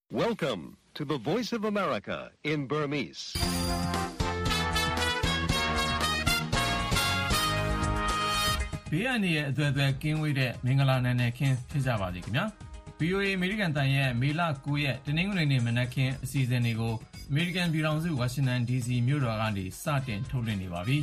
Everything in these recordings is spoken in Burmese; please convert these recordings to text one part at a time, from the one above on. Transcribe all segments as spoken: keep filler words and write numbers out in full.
Welcome to the Voice of America in Burmese. B N A ရဲ့အသွယ်အသွယ်ကင်းဝေးတဲ့မင်္ဂလာနံနက်ခင်းဖြစ်ကြပါစေခင်ဗျာ V O A အမေရိကန်တန်ရဲ့မေလ၉ရက်တနင်္ဂနွေနေ့မနက်ခင်းအစီအစဉ်တွေကိုအမေရိကန်ပြည်ထောင်စုဝါရှင်တန် ဒီစီ မြို့တော်ကနေစတင်ထုတ်လွှင့်နေပါပြီ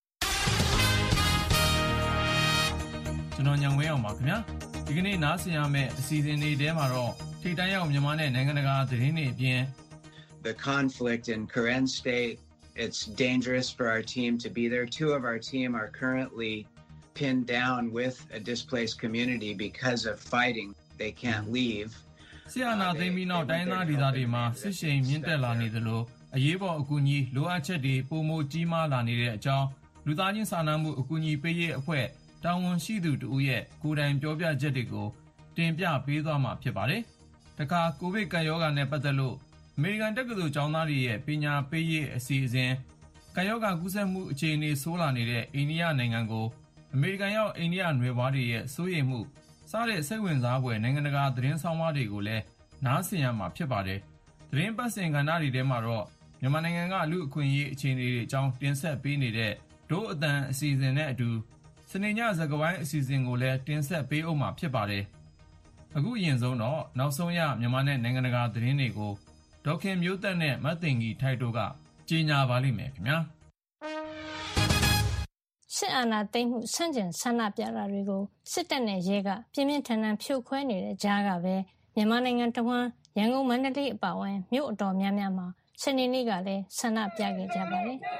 ကျွန်တော်ညံဝဲအောင်ပါခင်ဗျာဒီကနေ့နားဆင်ရမယ့်အစီအစဉ်တွေထဲမှာတော့ထိပ်တန်းရောက်မြန်မာနဲ့နိုင်ငံတကာသတင်းတွေအပြင် The conflict in Karen State, it's dangerous for our team to be there. Two of our team are currently pinned down with a displaced community because of fighting. They can't leave. ဆီယနာသိမ်းပြီးနောက်တိုင်းသားဒေသတွေမှာစစ်ရှိန်မြင့်တက်လာနေသလိုအရေးပေါ်အကူအညီလိုအပ်ချက်တွေပိုမိုကြီးမားလာနေတဲ့အကြောင်းလူသားချင်းစာနာမှုအကူအညီပေးရေးအဖွဲ့တာဝန်ရှိသူတို့ရဲ့ကိုယ်တိုင်ပြောပြချက်တွေကိုတင်ပြပေးသွားမှာဖြစ်ပါတယ်။တခါကိုဗစ်ကပ်ရောဂါနဲ့ပတ်သက်လို့အမေရိကန်တက္ကသိုလ်ကျောင်းသားတွေရဲ့ပညာပေးရေးအစီအစဉ်ကပ်ရောဂါကူးစက်မှုအခြေအနေဆိုးလာနေတဲ့အိန္ဒိယနိုင်ငံကိုအမေရိကန်ရောက်အိန္ဒိယနွယ်ဖွားတွေရဲ့စိုးရိမ်မှုစတဲ့စိတ်ဝင်စားဖွယ်နိုင်ငံတကာသတင်းဆောင်မတွေကိုလည်းနားဆင်ရမှာဖြစ်ပါတယ်။သတင်းပတ်စင်ကဏ္ဍတွေထဲမှာတော့မြန်မာနိုင်ငံကလူအခွင့်အရေးအခြေအနေတွေအကြောင်းတင်ဆက်ပေးနေတဲ့ဒို့အတန်အစီအစဉ်နဲ့အတူစနေညစကားဝိုင်းအစီအစဉ်ကိုလည်းတင်ဆက်ပေးအောင်မှာဖြစ်ပါတယ်။အခုအရင်ဆုံးတော့နောက်ဆုံးရမြန်မာနဲ့နိုင်ငံတကာသတင်းတွေကိုဒေါခင်မျိုးသက်နဲ့မတ်သိင်ကြီးထိုက်တို့ကကြီးညာပါလိမ့်မယ်ခင်ဗျာစစ်အာဏာသိမ်းမှုဆန့်ကျင်ဆန္ဒပြတာတွေကိုစစ်တပ်နဲ့ရဲကပြင်းပြင်းထန်ထန်ဖြိုခွဲနေတဲ့ကြားကပဲမြန်မာနိုင်ငံတဝန်းရန်ကုန်မန္တလေးအပါအဝင်မြို့အတော်များများမှာစနေနေ့ကလည်းဆန္ဒပြခဲ့ကြပါတယ်။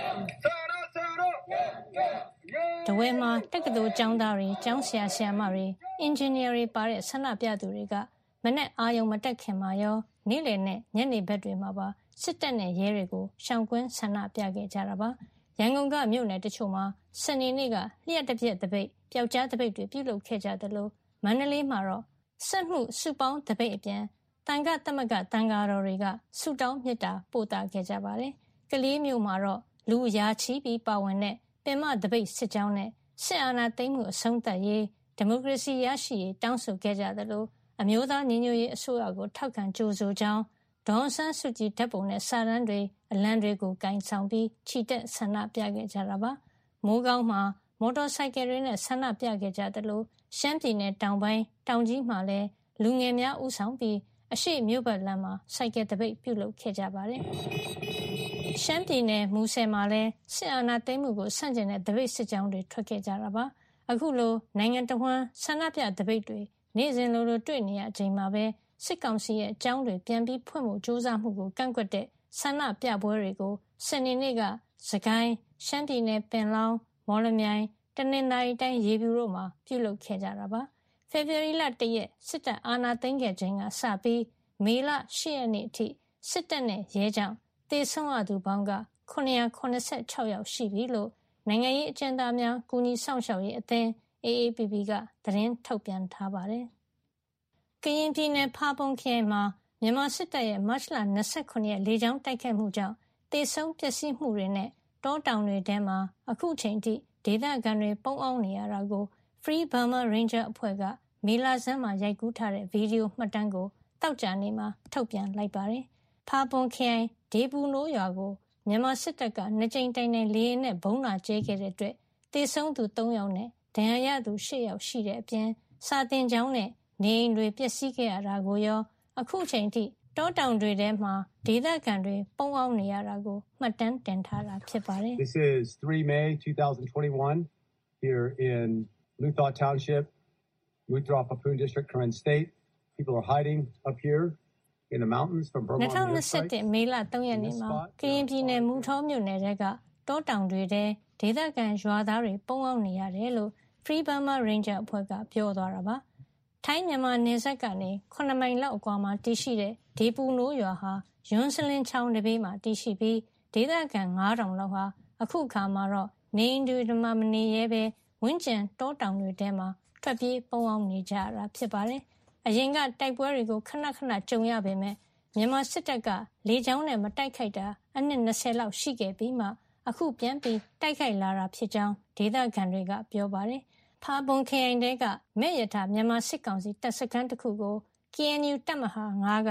တဝဲမှာတက္ကသိုလ်ကျောင်းသားတွေကျောင်းဆရာဆရာမတွေအင်ဂျင်နီယာတွေပါတဲ့ဆန္ဒပြသူတွေကမနေ့အာရုံမတက်ခင်မှာရောနေ့လယ်နဲ့ညနေဘက်တွေမှာပါစစ်တပ်နဲ့ရဲတွေကိုရှောင်ကွင်းဆန္ဒပြခဲ့ကြတာပါ။ရန်ကုန်ကမြို့နယ်တချို့မှာစနေနေ့ကလျှက်တစ်ပြက်တပိတ်ပျောက်ကြားတပိတ်တွေပြုလုပ်ခဲ့ကြတယ်လို့မန္တလေးမှာတော့စက်မှုစုပေါင်းတပိတ်အပြင်တန်ခတ်သမဂ္ဂတန်ဃာတော်တွေကဆုတောင်းမြတ်တာပို့တာခဲ့ကြပါတယ်။ကလေးမျိုးမှာတော့လူရာချီပြီးပါဝင်တဲ့ပင်မတပိတ်စစ်ကြောင်းနဲ့စစ်အာဏာသိမ်းမှုအဆုံးသတ်ရေးဒီမိုကရေစီရရှိရေးတောင်းဆိုခဲ့ကြတယ်လို့အမျိုးသားညီညွတ်ရေးအစိုးရကိုထောက်ခံကြိုဆိုကြောင်းဒေါ်ဆန်းစုကြည်ဓာတ်ပုံနဲ့စာတမ်းတွေအလံတွေကိုကင်ဆောင်ပြီးချီတက်ဆန္ဒပြခဲ့ကြတာပါမိုးကောင်းမှာမော်တော်ဆိုင်ကယ်တွေနဲ့ဆန္ဒပြခဲ့ကြတယ်လို့ရှမ်းပြည်နယ်တောင်ပိုင်းတောင်ကြီးမှာလည်းလူငယ်များဦးဆောင်ပြီးအရှိမြို့ဘက်လမ်းမှာဆိုင်ကယ်တပိတ်ပြုလုပ်ခဲ့ကြပါတယ်ရှမ်းပြည်နယ်မူဆယ်မှာလည်းစစ်အာဏာသိမ်းမှုကိုဆန့်ကျင်တဲ့တပိတ်စစ်ကြောင်းတွေထွက်ခဲ့ကြတာပါအခုလိုနိုင်ငံတော်ဝန်ဆန္ဒပြတပိတ်တွေနေ့စဉ်လိုလိုတွေ့နေရချိန်မှာပဲစစ်ကောင်စီရဲ့အကြောင်းတွေပြန်ပြီးဖွင့်ဖို့ကြိုးစားမှုကိုကန့်ကွက်တဲ့ဆန္ဒပြပွဲတွေကိုစနေနေ့ကစကိုင်းရှမ်းပြည်နယ်ပင်လောင်းမော်လမြိုင်တနင်္သာရီတိုင်းရေပြူတို့မှာပြုလုပ်ခဲ့ကြတာပါဖေဖော်ဝါရီလ၁ရက်စစ်တပ်အာဏာသိမ်းခဲ့ချိန်ကစပြီးမေလ၈ရက်နေ့အထိစစ်တပ်နဲ့ရဲကြောင့်သေဆုံးရသူပေါင်းကခုနှစ်ရာခုနှစ်ဆယ့်ခြောက်ယောက်ရှိပြီလို့နိုင်ငံရေးအကျဉ်းသားများကူညီဆောင်ရှောက်ရေးအသင်း A A P P ကသတင်းထုတ်ပြန်ထားပါတယ်။ကရင်ပြည်နယ်ဖာပွန်ခရိုင်မှာမြန်မာစစ်တပ်ရဲ့မတ်လ၂၇ရက်လေကြောင်းတိုက်ခိုက်မှုကြောင့်သေဆုံးပျက်စီးမှုတွေနဲ့တောတောင်တွေထဲမှာအခုချိန်ထိဒေသခံတွေပုန်းအောင်နေရတာကို Free Burma Ranger အဖွဲ့ကမေလဆန်းမှာရိုက်ကူးထားတဲ့ဗီဒီယိုမှတ်တမ်းကိုတောက်ကြနေမှာထုတ်ပြန်လိုက်ပါတယ်။ဖာပွန်ခရိုင်ဒေပူနိုးရွာကိုမြန်မာစစ်တပ်ကနှစ်ကြိမ်တိုင်တိုင်လေယာဉ်နဲ့ဘုံးလာကျဲခဲ့တဲ့အတွက်သေဆုံးသူ၃ယောက်နဲ့ဒဏ်ရာရသူ၈ယောက်ရှိတဲ့အပြင်စာတင်ကျောင်းနဲ့နေအိမ်တွေပျက်စီးခဲ့ရတာကိုရောအခုချိန်ထိတောတောင်တွေထဲမှာဒေသခံတွေပုန်းအောင်နေရတာကိုမှတ်တမ်းတင်ထားတာဖြစ်ပါတယ်။ This is three May twenty twenty-one here in Luthor Township, Luthor Papun District, Karen State. People are hiding up here in the mountains from Burma. ၂၀၂၁မေလ၃ရက်နေ့မှာကရင်ပြည်နယ်မူထောမြို့နယ်ကတောတောင်တွေထဲဒေသခံရွာသားတွေပုန်းအောင်နေရတယ်လို့ Free Burma Ranger အဖွဲ့ကပြောသွားတာပါ။ထိုင်းမြန်မာနယ်စပ်ကနေခုနှစ်မိုင်လောက်အကွာမှာတည်ရှိတဲ့ဒေပူနိုးရွာဟာယွန်းစလင်းချောင်းတစ်ဘေးမှာတည်ရှိပြီးဒေသခံငါးထောင်လောက်ဟာအခုခါမှာတော့နေအိမ်တွေမှာမနေရဲပဲဝင်းကျင်တောတောင်တွေထဲမှာထွက်ပြေးပုန်းအောင်နေကြရတာဖြစ်ပါတယ်။အရင်ကတိုက်ပွဲတွေကိုခဏခဏကြုံရပေမဲ့မြန်မာစစ်တပ်ကလေကြောင်းနဲ့မတိုက်ခိုက်တာအနှစ်၂၀လောက်ရှိခဲ့ပြီးမှအခုပြန်ပြီးတိုက်ခိုက်လာတာဖြစ်ကြောင်းဒေသခံတွေကပြောပါတယ်။ဖာပွန်ခရိုင်တဲကမဲ့ရထမြန်မာစစ်ကောင်စီတပ်စခန်းတစ်ခုကို K N U တပ်မဟာ၅က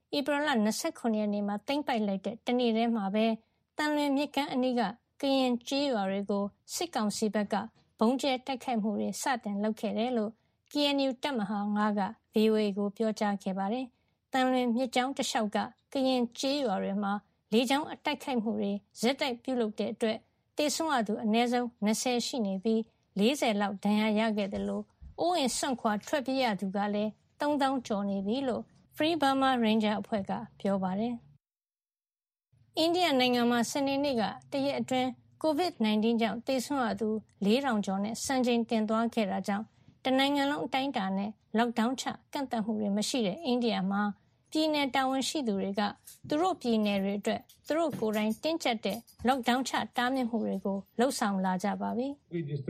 ဧပြီလ၂၇ရက်နေ့မှာသိမ်းပိုက်လိုက်တဲ့တနေ့တည်းမှာပဲတန်လွင်မြစ်ကမ်းအနီးကကရင်ကျေးရွာတွေကိုစစ်ကောင်စီဘက်ကဘုံကျဲတိုက်ခိုက်မှုတွေစတင်လုပ်ခဲ့တယ်လို့ ကေအန်ယူ တပ်မဟာ၅က ဗွီအိုအေကိုပြောကြားခဲ့ပါတယ်။တန်လွင်မြစ်ကြောင်းတစ်လျှောက်ကကရင်ကျေးရွာတွေမှာလေကြောင်းအတိုက်ခိုက်မှုတွေဇက်တိုက်ပြုလုပ်တဲ့အတွက်တေဆုံးရသူအနည်းဆုံး၂၀ရှိနေပြီး၄၀လောက်ဒဏ်ရာရခဲ့တယ်လို့အိုးအိမ်စွန့်ခွာထွက်ပြေးရသူကလည်း၃သောင်းကျော်နေပြီလို့ Free Burma Ranger အဖွဲ့ကပြောပါတယ်။အိန္ဒိယနိုင်ငံမှာစနေနေ့ကတရက်အတွင်း ကိုဗစ် ၁၉ ကြောင့်သေဆုံးရသူ၄ထောင်ကျော်နဲ့စံချိန်တင်သွားခဲ့တာကြောင့်တနိုင်ငံလုံးအတိုင်းအတာနဲ့ lockdown ချကန့်သတ်မှုတွေမရှိတဲ့အိန္ဒိယမှာပြည်내တာဝန်ရှိသူတွေကသူတို့ပြည်내တွေအတွက်သူတို့ကိုယ်တိုင်တင်းကျပ်တဲ့ lockdown ချတားမြစ်မှုတွေကိုလှုပ်ဆောင်လာကြပါပြီ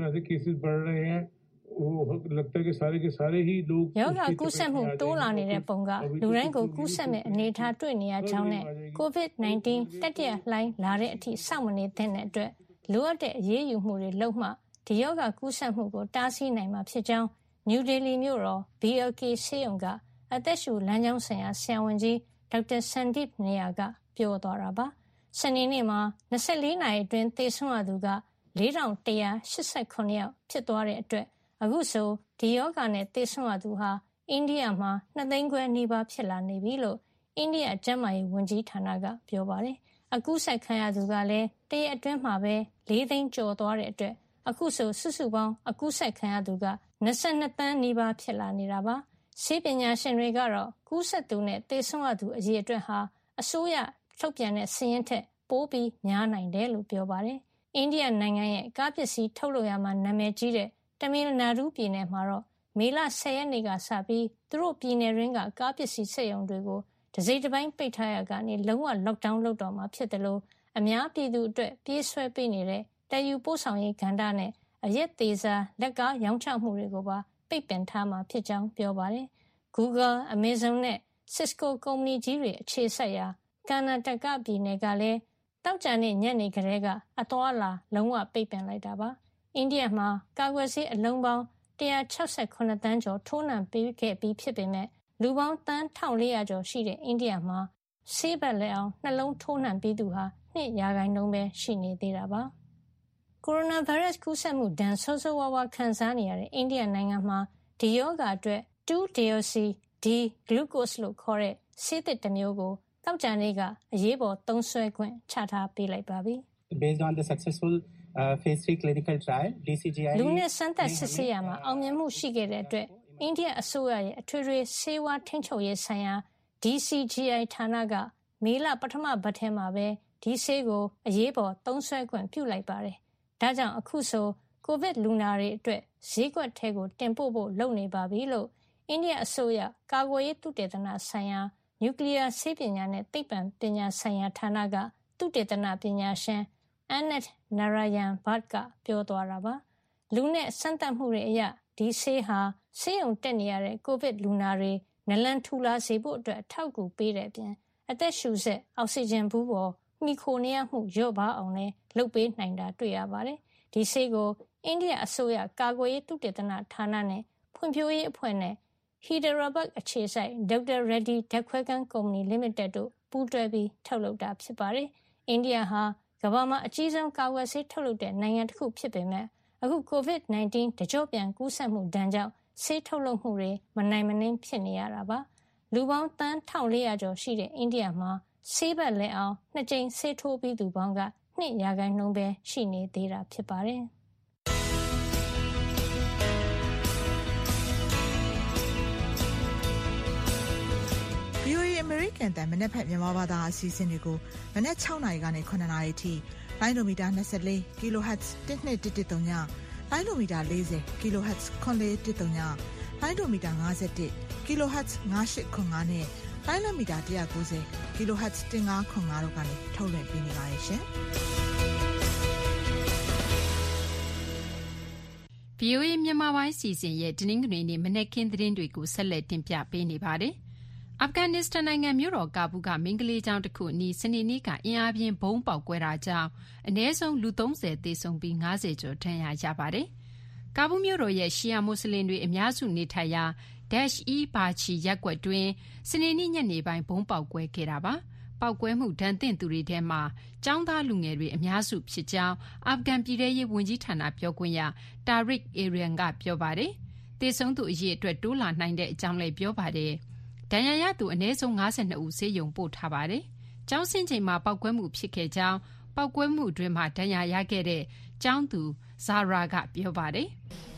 ။ယောဂကူးစက်မှုတိုးလာနေတဲ့ပုံကလူတိုင်းကိုကူးစက်မဲ့အနေအထားတွေ့နေရကြောင်းနဲ့ကိုဗစ် ၁၉ တတိယလှိုင်းလာတဲ့အထိစောင့်မနေတဲ့အတွက်လိုအပ်တဲ့အရေးယူမှုတွေလုပ်မှဒီယောဂကူးစက်မှုကိုတားဆီးနိုင်မှာဖြစ်ကြောင်းနယူးဒေလီမြို့တော် ဘီ အယ် ကေ ဆေးရုံကအသက်ရှူလမ်းကြောင်းဆိုင်ရာဆရာဝန်ကြီးဒေါက်တာဆန်ဒစ်နေယာကပြောသွားတာပါ။စနေနေ့မှာ၂၄နာရီအတွင်းသေဆုံးရသူက၄ထောင်၁၈၇ယောက်ဖြစ်သွားတဲ့အတွက်အခုဆိုဒီယောဂနဲ့သေဆုံးရသူဟာအိန္ဒိယမှာ၂သိန်းခွဲနီးပါးဖြစ်လာနေပြီလို့အိန္ဒိယကျန်းမာရေးဝန်ကြီးဌာနကပြောပါတယ်။အကူးစက်ခံရသူကလည်းတရက်အတွင်းမှာပဲ၄သိန်းကျော်သွားတဲ့အတွက်အခုဆိုစုစုပေါင်းအကူးစက်ခံရသူက၂၂သန်းနီးပါးဖြစ်လာနေတာပါ။ဆေးပညာရှင်တွေကတော့ကူးစက်သူနဲ့သေဆုံးရသူအရေအတွက်ဟာအစိုးရထုတ်ပြန်တဲ့စာရင်းထက်ပိုပြီးများနိုင်တယ်လို့ပြောပါတယ်။အိန္ဒိယနိုင်ငံရဲ့ကားပစ္စည်းထုတ်လုပ်ရမှာနာမည်ကြီးတဲ့တမီလနာဒူးပြည်နယ်မှာတော့မေလ၁၀ရက်နေ့ကစပြီးသူတို့ပြည်နယ်ရင်းကကားပစ္စည်းစက်ရုံတွေကိုတစိမ့်တစ်ပိုင်းပိတ်ထားရကနေလုံးဝ lockdown လုပ်တော့မှာဖြစ်တယ်လို့အများပြည်သူအတွက်ပြေးဆွဲပေးနေတဲ့တည်ယူပို့ဆောင်ရေးကဏ္ဍနဲ့အရက်သေးစားလက်ကားရောင်းချမှုတွေကိုပါပိတ်ပင်ထားမှာဖြစ်ကြောင်းပြောပါတယ်။ Google, Amazon နဲ့ Cisco ကုမ္ပဏီကြီးတွေအခြေစိုက်ရာကာနာတကပြည်နယ်ကလည်းတောက်ကြနေ့ညနေကလေးကအသွားအလာလုံးဝပိတ်ပင်လိုက်တာပါ။အိန္ဒိယမှာကာကွယ်ဆေးအလုံးပေါင်း၁၆၇သန်းကျော်ထိုးနှံပေးခဲ့ပြီးဖြစ်ပေမဲ့လူပေါင်းသန်း၁၄၀၀ကျော်ရှိတဲ့အိန္ဒိယမှာဆေးဘက်လက်အောင်နှလုံးထိုးနှံပြီးသူဟာ၂ရာခိုင်နှုန်းပဲရှိနေသေးတာပါ။ကိုရိုနာဗိုင်းရပ်စ်ကူးစက်မှုဒဏ်ဆိုးဆိုးဝါးဝါခံစားနေရတဲ့အိန္ဒိယနိုင်ငံမှာဒီရောဂါအတွက် two deoxy D glucose လို့ခေါ်တဲ့ဆေးသစ်တစ်မျိုးကိုတောက်ကြနေ့ကအရေးပေါ်သုံးစွဲခွင့်ချထားပေးလိုက်ပါပြီ။ Based on the successful uh, phase three clinical trial, D C G I လူနဲ့စမ်းသပ်စစ်ဆေးရမှာအောင်မြင်မှုရှိခဲ့တဲ့အတွက်အိန္ဒိယအစိုးရရဲ့အထွေထွေဆေးဝါးထိန်းချုပ်ရေးဆိုင်ရာ D C G I ဌာနကမေလပထမပတ်ထဲမှာပဲဒီဆေးကိုအရေးပေါ်သုံးစွဲခွင့်ပြုလိုက်ပါတယ်။ဒါကြောင့်အခုဆိုကိုဗစ်လူနာတွေအတွက်ဈေးကွက်ထဲကိုတင်ပို့ဖို့လုပ်နေပါပြီလို့အိန္ဒိယအစိုးရကာကွယ်ရေးသုတေသနဆိုင်ရာနျူကလ িয়ার ဆေးပညာနဲ့သိပ္ပံပညာဆိုင်ရာဌာနကသုတေသနပညာရှင် Anant Narayan Bhatt ကပြောသွားတာပါ။လူနဲ့စမ်းသပ်မှုတွေအရဒီဆေးဟာဆေးရုံတက်နေရတဲ့ကိုဗစ်လူနာတွေနလန်ထူလာစေဖို့အတွက်အထောက်အကူပေးတဲ့အပြင်အသက်ရှူစက်အောက်ဆီဂျင်ဘူးပေါ်မှီခိုနေရမှုလျော့ပါအောင်လည်းလုပ်ပေးနိုင်တာတွေ့ရပါတယ်။ဒီဆေးကိုအိန္ဒိယအစိုးရကာကွယ်ရေးသုတေသနဌာနနဲ့ဖွံ့ဖြိုးရေးအဖွဲ့နဲ့ Hyderabad အခြေစိုက် ဒေါက်တာ Reddy ဓာတ်ခွဲခန်းကုမ္ပဏီ Limited တို့ပူးတွဲပြီးထုတ်လုပ်တာဖြစ်ပါတယ်။အိန္ဒိယဟာကမ္ဘာမှာအကြီးဆုံးကာကွယ်ဆေးထုတ်လုပ်တဲ့နိုင်ငံတစ်ခုဖြစ်ပေမဲ့အခုကိုဗစ်၁၉တကြော့ပြန်ကူးစက်မှုဒဏ်ကြောင့်ဆေးထုတ်လုပ်မှုတွေမနိုင်မနှင်းဖြစ်နေရတာပါ။လူပေါင်းသန်း၁၄၀၀ကျော်ရှိတဲ့အိန္ဒိယမှာဆေးဘက်လက်အောင်နှစ်ကြိမ်ဆေးထိုးပြီးသူပေါင်းက၂ရာခိုင်နှုန်းပဲရှိနေသေးတာဖြစ်ပါတယ်။ဗွီအိုအေ American တန်မနက်ဖြန်မြန်မာဘာသာအစီအစဉ်တွေကိုမနက်၆နာရီကနေ၇နာရီထိလိုင်းဒိုမီတာ၂၄ kilohertz တစ်နှစ်တစ်တစ်သုံးညလိုင်းဒိုမီတာ၄၀ kilohertz ခွန်လေးတစ်သုံးညလိုင်းဒိုမီတာ၅၁ kilohertz ၅၈ခွန်၅နဲ့လိုင်းလမီတာ၁၉၀ kilohertz တစ်၅ခွန်၅တို့ကနေထုတ်လွှင့်ပေးနေပါတယ်ရှင်။ဗွီအိုအေမြန်မာပိုင်းစီစဉ်ရဲ့တနင်္ဂနွေနေ့မနက်ခင်းသတင်းတွေကိုဆက်လက်တင်ပြပေးနေပါတယ်။အာဖဂန်နစ္စတန်နိုင်ငံမြို့တော်ကာဘူးကမင်္ဂလေးကျောင်းတစ်ခုအနီးစနေနေ့ကအင်အားပြင်းဗုံးပေါက်ကွဲတာကြောင့်အနည်းဆုံးလူ၃၀သေဆုံးပြီး၅၀ကျော်ဒဏ်ရာရပါတယ်။ကာဘူးမြို့တော်ရဲ့ရှီယာမွတ်စလင်တွေအများစုနေထိုင်ရာ Dash E ပါချီရက်ကွက်တွင်စနေနေ့ညနေပိုင်းဘုံပေါက်ကွဲခဲ့တာပါပောက်ကွဲမှုဒဏ်သင့်သူတွေထဲမှာចောင်းသားလူငယ်တွေအများစုဖြစ်ကြောင်းအာဖဂန်ပြည်ထရေးဝန်ကြီးဌာနပြောခွင့်ရတာရစ်အေရီယန်ကပြောပါတယ်တေဆုံးသူအရေးအတွက်တိုးလာနိုင်တဲ့အကြောင်းလည်းပြောပါတယ်ဒဏ်ရာရသူအနည်းဆုံး၅၂ဦးဆေးရုံပို့ထားပါတယ်ကျောင်းဆင်းချိန်မှာပောက်ကွဲမှုဖြစ်ခဲ့ကြောင်းပောက်ကွဲမှုအတွင်းမှာဒဏ်ရာရခဲ့တဲ့ကျောင်းသူဇာရာကပြောပါတယ်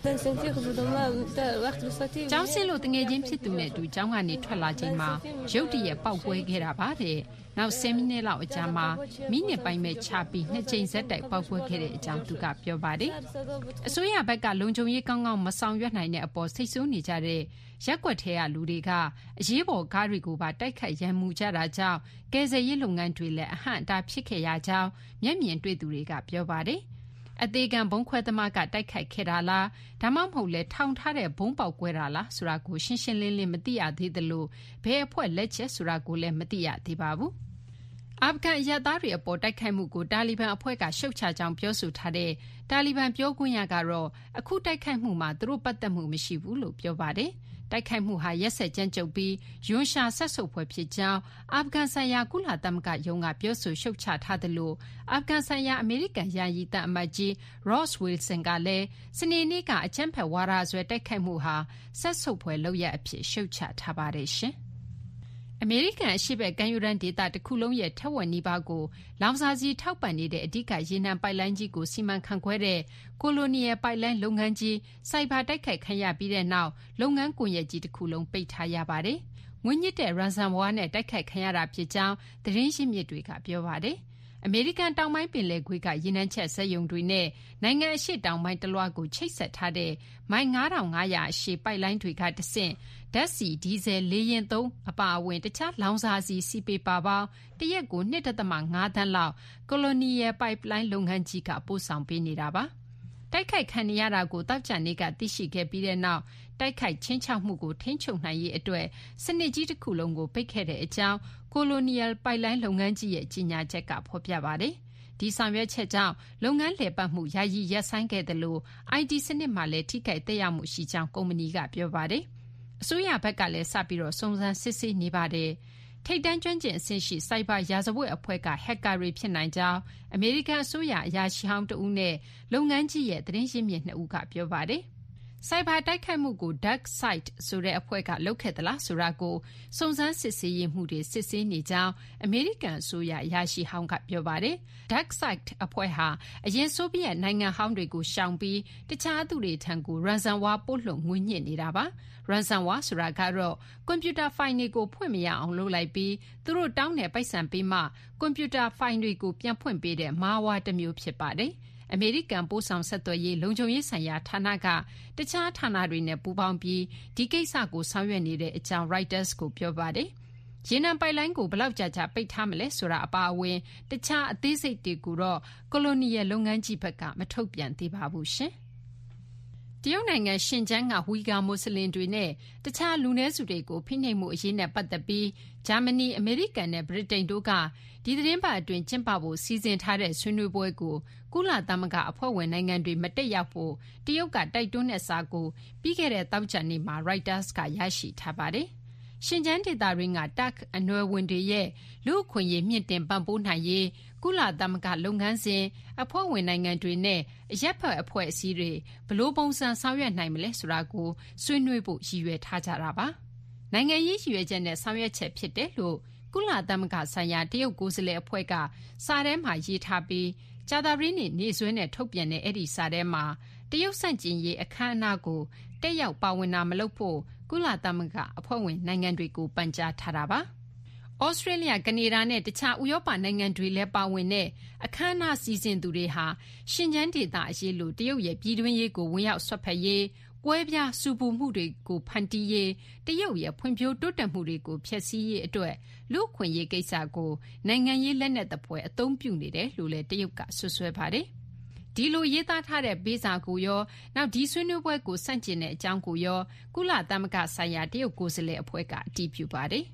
ကျောင်းဆင်းလို့တငယ်ချင်းဖြစ်သူနဲ့အတူကျောင်းကနေထွက်လာချိန်မှာရုတ်တရက်ပောက်ကွဲခဲ့တာပါတဲ့နောက်ဆယ်မိနစ်လောက်အကြာမှာမိနစ်ပိုင်းပဲချပြီးနှစ်ကြိမ်ဆက်တိုက်ပောက်ကွဲခဲ့တဲ့အကြောင်းသူကပြောပါတယ်အစိုးရဘက်ကလုံခြုံရေးကောင်းကောင်းမဆောင်ရွက်နိုင်တဲ့အပေါ်စိတ်ဆိုးနေကြတဲ့ရက်ကွက်ထဲကလူတွေကအရေးပေါ်ကားတွေကိုပါတိုက်ခိုက်ရန်မူကြတာကြောင့်ကယ်ဆယ်ရေးလုပ်ငန်းတွေလည်းအဟန့်အတားဖြစ်ခဲ့ရကြောင်းမျက်မြင်တွေ့သူတွေကပြောပါတယ်အသေးကံဘုံခွဲသမားကတိုက်ခိုက်ခဲ့တာလားဒါမှမဟုတ်လဲထောင်ထားတဲ့ဘုံပေါက်ကွဲတာလားဆိုတာကိုရှင်းရှင်းလင်းလင်းမသိရသေးသလိုဘယ်အဖွဲ့လက်ချက်ဆိုတာကိုလည်းမသိရသေးပါဘူးအာဖဂန်အရပ်သားတွေအပေါ်တိုက်ခိုက်မှုကိုတာလီဘန်အဖွဲ့ကရှုတ်ချကြောင်းပြောဆိုထားတဲ့တာလီဘန်ပြောခွင့်ရကတော့အခုတိုက်ခိုက်မှုမှာသူတို့ပတ်သက်မှုမရှိဘူးလို့ပြောပါတယ်တိုက်ခိုက်မှုဟာရက်စက်ကြမ်းကြုတ်ပြီးယွန်းရှာဆက်ဆုပ်ဖွယ်ဖြစ်ကြောင်းအာဖဂန်ဆိုင်ရာကုလသမဂ္ဂယုံကပြောဆိုရှုတ်ချထားတယ်လို့အာဖဂန်ဆိုင်ရာအမေရိကန်ယာယီတပ်အမတ်ကြီး Ross Wilson ကလည်းစနေနေ့ကအကြမ်းဖက်ဝါဒဆွဲတိုက်ခိုက်မှုဟာဆက်ဆုပ်ဖွယ်လုပ်ရအဖြစ်ရှုတ်ချထားပါတယ်ရှင်အမေရိကန်အရှေ့ဘက်ကမ်းရိုးတန်းဒေသတစ်ခုလုံးရဲ့ထက်ဝက်နီးပါးကိုလောင်စာဆီထောက်ပံ့နေတဲ့အဓိကရေနံပိုက်လိုင်းကြီးကိုစီမံခန့်ခွဲတဲ့ကိုလိုနီယယ်ပိုက်လိုင်းလုပ်ငန်းကြီးစိုက်ဘာတိုက်ခိုက်ခံရပြီးတဲ့နောက်လုပ်ငန်းကွန်ရက်ကြီးတစ်ခုလုံးပိတ်ထားရပါတယ်။ငွေညစ်တဲ့ ransomware နဲ့တိုက်ခိုက်ခံရတာဖြစ်ကြောင်းသတင်းရင်းမြစ်တွေကပြောပါတယ်။အမေရိကန်တောင်ပိုင်းပင်လယ်ကွေ့ကရေနံချက်စက်ရုံတွေနဲ့နိုင်ငံအရှေ့တောင်ပိုင်းတလွှားကိုချိတ်ဆက်ထားတဲ့မိုင်ငါးထောင်ငါးရာအရှည်ပိုက်လိုင်းတွေကတဆင့်ဓာတ်ဆီဒီဇယ်လေယာဉ်သုံးအပါအဝင်တခြားလောင်စာဆီစီပေပါပေါင်းတရက်ကို ၂.၅ သန်းလောက်ကိုလိုနီယယ်ပိုက်လိုင်းလုပ်ငန်းကြီးကပို့ဆောင်ပေးနေတာပါတိုက်ခိုက်ခံရတာကိုတောက်ကြနေကသိရှိခဲ့ပြီးတဲ့နောက်တိုက်ခိုက်ချင်းချောက်မှုကိုထိန်းချုပ်နိုင်ရေးအတွက်စနစ်ကြီးတစ်ခုလုံးကိုပိတ်ခဲ့တဲ့အကြောင်းကိုလိုနီယယ်ပိုက်လိုင်းလုပ်ငန်းကြီးရဲ့ကြီးညာချက်ကဖော်ပြပါတယ်ဒီဆောင်ရွက်ချက်ကြောင့်လုပ်ငန်းလည်ပတ်မှုယာယီရပ်ဆိုင်းခဲ့တယ်လို့ အိုင် တီ စနစ်မှာလည်းထိခိုက်သက်ရောက်မှုရှိကြောင်းကုမ္ပဏီကပြောပါတယ်အစိုးရဘက်ကလည်းစပြီးတော့စုံစမ်းစစ်ဆေးနေပါတယ်ထိပ်တန်းကျွမ်းကျင်အဆင့်ရှိစိုက်ဘာရာဇဝတ်အဖွဲ့ကဟက်ကာတွေဖြစ်နိုင်ကြောင်းအမေရိကန်အစိုးရအရာရှိဟောင်းတဦးနဲ့လုပ်ငန်းကြီးရဲ့သတင်းရင်းမြစ်နှစ်ဦးကပြောပါတယ်စိုက်ဘာတိုက်ခိုက်မှုကို Dark Side ဆိုတဲ့အဖွဲ့ကလုပ်ခဲ့သလားဆိုတာကိုစုံစမ်းစစ်ဆေးရေးမှုတွေစစ်ဆေးနေကြောင်းအမေရိကန်အစိုးရအရာရှိဟောင်းကပြောပါတယ်။ Dark Side အဖွဲ့ဟာအရင်ဆိုဗီယက်နိုင်ငံဟောင်းတွေကိုရှောင်ပြီးတခြားသူတွေထံကို ransomware ပို့လွှတ်ငွေညှစ်နေတာပါ။ ransomware ဆိုတာကတော့ကွန်ပျူတာဖိုင်တွေကိုဖွင့်မရအောင်လုပ်လိုက်ပြီးသူတို့တောင်းတဲ့ပိုက်ဆံပေးမှကွန်ပျူတာဖိုင်တွေကိုပြန်ဖွင့်ပေးတဲ့ malware တစ်မျိုးဖြစ်ပါတယ်။အမေရိကန်ပို့ဆောင်ဆက်သွယ်ရေးလုံခြုံရေးဆိုင်ရာဌာနကတခြားဌာနတွေနဲ့ပူးပေါင်းပြီးဒီကိစ္စကိုဆောင်ရွက်နေတဲ့အကြောင်း Reuters ကိုပြောပါတယ်။ရေနံပိုက်လိုင်းကိုဘယ်လောက်ကြာကြာပိတ်ထားမလဲဆိုတာအပါအဝင်တခြားအသေးစိတ်တွေကိုတော့ကိုလိုနီယယ်လုပ်ငန်းကြီးဘက်ကမထုတ်ပြန်သေးပါဘူးရှင်။တရုတ်နိုင်ငံရှင်ကျန်းကဝီဂါမွတ်စလင်တွေနဲ့တခြားလူနည်းစုတွေကိုဖိနှိပ်မှုအရေးနဲ့ပတ်သက်ပြီးဂျာမနီအမေရိကန်နဲ့ဗြိတိန်တို့ကဒီသတင်းပတ်အတွင်းကျင်းပဖို့စီစဉ်ထားတဲ့ဆွေးနွေးပွဲကိုကုလသမဂ္ဂအဖွဲ့ဝင်နိုင်ငံတွေမတက်ရောက်ဖို့တရုတ်ကတိုက်တွန်းတဲ့စာကိုပြီးခဲ့တဲ့သောကြာနေ့မှာ Reuters ကရရှိထားပါတယ်။ရှင်ကျန်းဒေသရင်းကတက်အနွယ်ဝင်တွေရဲ့လူ့အခွင့်အရေးမြင့်တင်ပံ့ပိုးနိုင်ရေးကုလသမဂ္ဂလုပ်ငန်းစဉ်အဖွဲ့ဝင်နိုင်ငံတွေနဲ့အရက်ဖက်အဖွဲ့အစည်းတွေဘလို့ပုံစံဆောင်ရွက်နိုင်မလဲဆိုတာကိုဆွေးနွေးဖို့ရည်ရွယ်ထားကြတာပါ။နိုင်ငံရေးရည်ရွယ်ချက်နဲ့ဆောင်ရွက်ချက်ဖြစ်တယ်လို့ကုလသမဂ္ဂဆိုင်ရာတရုတ်ကိုယ်စားလှယ်အဖွဲ့ကစာထဲမှာရေးထားပြီးကြာသပတေးနေ့နေ့စွဲနဲ့ထုတ်ပြန်တဲ့အဲ့ဒီစာထဲမှာတရုတ်ဆန့်ကျင်ရေးအခမ်းအနားကိုတက်ရောက်ပါဝင်တာမလုပ်ဖို့ကုလသမဂ္ဂအဖွဲ့ဝင်နိုင်ငံတွေကိုပန်ကြားထားတာပါ။ဩစတြေးလျကနေဒါနဲ့တခြားဥရောပနိုင်ငံတွေလည်းပါဝင်တဲ့အခမ်းအနားစီစဉ်သူတွေဟာရှင်ကျန်းဒေသအရေးလိုတရုတ်ရဲ့ပြည်တွင်းရေးကိုဝင်ရောက်ဆွတ်ဖက်ရေးကွဲပြားစုပူမှုတွေကိုဖန်တီးရေးတရုတ်ရဲ့ဖွံ့ဖြိုးတိုးတက်မှုတွေကိုဖျက်ဆီးရေးအတွက်လူ့အခွင့်အရေးကိစ္စကိုနိုင်ငံရေးလက်နက်သဖွယ်အသုံးပြုနေတယ်လို့လည်းတရုတ်ကဆွဆွဲပါတယ်။ဒီလိုရေးသားထားတဲ့ပေးစာကိုရောနောက်ဒီဆွေးနွေးပွဲကိုစန့်ကျင်တဲ့အကြောင်းကိုရောကုလသမဂ္ဂဆိုင်ရာတရုတ်ကိုယ်စားလှယ်အဖွဲ့ကအတည်ပြုပါတယ်။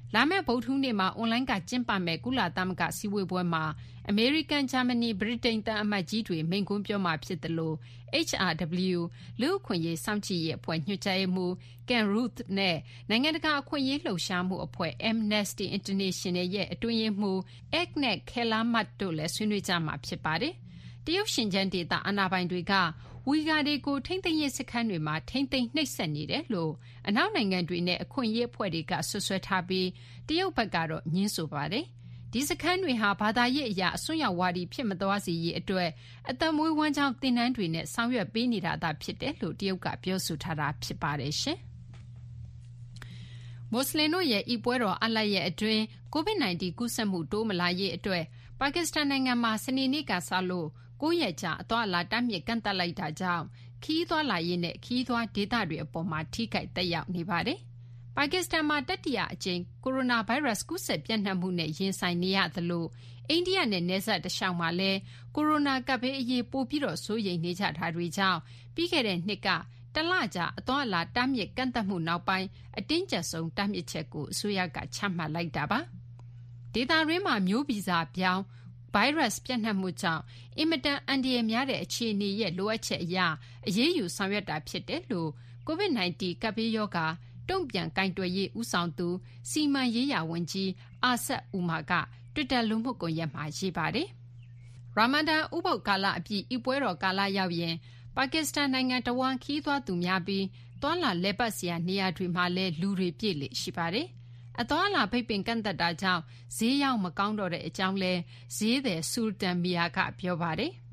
လာမယ့်ဗုဒ္ဓဟူးနေ့မှာအွန်လိုင်းကကျင်းပမဲ့ကုလသမဂ္ဂစည်းဝေးပွဲမှာအမေရိကန်၊ဂျာမနီ၊ဗြိတိန်တန်အမတ်ကြီးတွေမိန့်ခွန်းပြောမှာဖြစ်တယ်လို့ H R W လူ့အခွင့်အရေးစောင့်ကြည့်ရေးအဖွဲ့ညွှန်ကြားရေးမှူး Ken Ruth နဲ့နိုင်ငံတကာအခွင့်အရေးလှုပ်ရှားမှုအဖွဲ့ Amnesty International ရဲ့အတွင်းရေးမှူး Agnes Callamard တို့လည်းဆွေးနွေးကြမှာဖြစ်ပါတယ်။တရုတ်ရှင်ကျန်းဒေသအာဏာပိုင်တွေကဝီဂါတွေကိုထိန်းသိမ်းရေးစခန်းတွေမှာထိန်းသိမ်းနှိပ်စက်နေတယ်လို့အနောက်နိုင်ငံတွေနဲ့အခွင့်အရေးအဖွဲ့တွေကဆွဆွဲထားပြီးတရုတ်ဘက်ကတော့ညှင်းဆိုပါတယ်။ဒီစခန်းတွေဟာဘာသာရေးအရာအစွန်းရောက်ဝါဒီဖြစ်မသွားစေရေးအတွက်အသက်မွေးဝမ်းကြောင်းသင်တန်းတွေနဲ့ဆောင်ရွက်ပေးနေတာသာဖြစ်တယ်လို့တရုတ်ကပြောဆိုထားတာဖြစ်ပါတယ်ရှင်။မွတ်စလင်တို့ရဲ့ဤပွဲတော်အလတ်ရဲ့အတွင်း ကိုဗစ် ၁၉ ကူးစက်မှုတိုးမလာရေးအတွက်ပါကစ္စတန်နိုင်ငံမှာစနေနေ့ကစလို့ကိုယ့်ရဲ့ကြာအသွားအလာတားမြစ်ကန့်သတ်လိုက်တာကြောင့်ခီးသွားလာရေးနဲ့ခီးသွားဒေသတွေအပေါ်မှာထိခိုက်သက်ရောက်နေပါတယ်။ပါကစ္စတန်မှာတတိယအကြိမ်ကိုရိုနာဗိုင်းရပ်စ်ကူးစက်ပြန့်နှံ့မှုနဲ့ရင်ဆိုင်နေရသလိုအိန္ဒိယနဲ့နယ်စပ်တလျှောက်မှာလည်းကိုရိုနာကပ်ဘေးအရေးပိုပြီးတော့စိုးရိမ်နေကြတာတွေကြောင့်ပြီးခဲ့တဲ့နှစ်ကတလကြာအသွားအလာတားမြစ်ကန့်သတ်မှုနောက်ပိုင်းအတင်းကျပ်ဆုံးတားမြစ်ချက်ကိုအစိုးရကချမှတ်လိုက်တာပါ။ဒေသတွင်းမှာမျိုးဗီဇပြောင်းဗိုင်းရပ်စ်ပြန့်နှံ့မှုကြောင့်အင်မတန်အန္တရာယ်များတဲ့အခြေအနေရဲ့လိုအပ်ချက်အရအရေးယူဆောင်ရွက်တာဖြစ်တယ်လို့ ကိုဗစ် ၁၉ ကပ်ဘေးရောဂါတုံ့ပြန်ကိုင်တွယ်ရေးဦးဆောင်သူစီမံရေးရာဝန်ကြီးအာဆတ်ဦးမာကတွစ်တာလူမှုကွန်ရက်မှာရေးပါတယ်။ရာမဒန်ဥပုသ်ကာလအပြီးဤပွဲတော်ကာလရောက်ရင်ပါကစ္စတန်နိုင်ငံတဝန်းခီးသွားသူများပြီးသွားလာလဲပတ်စရာနေရာတွေမှာလည်းလူတွေပြည့်လေရှိပါတယ်။အသွားအလာဖိတ်ပင်ကန့်သက်တာကြောင့်ဈေးရောက်မကောင်းတော့တဲ့အကြောင်းလဲဈေးသည်ဆူလ်တန်မီယာကပြောပါတယ်။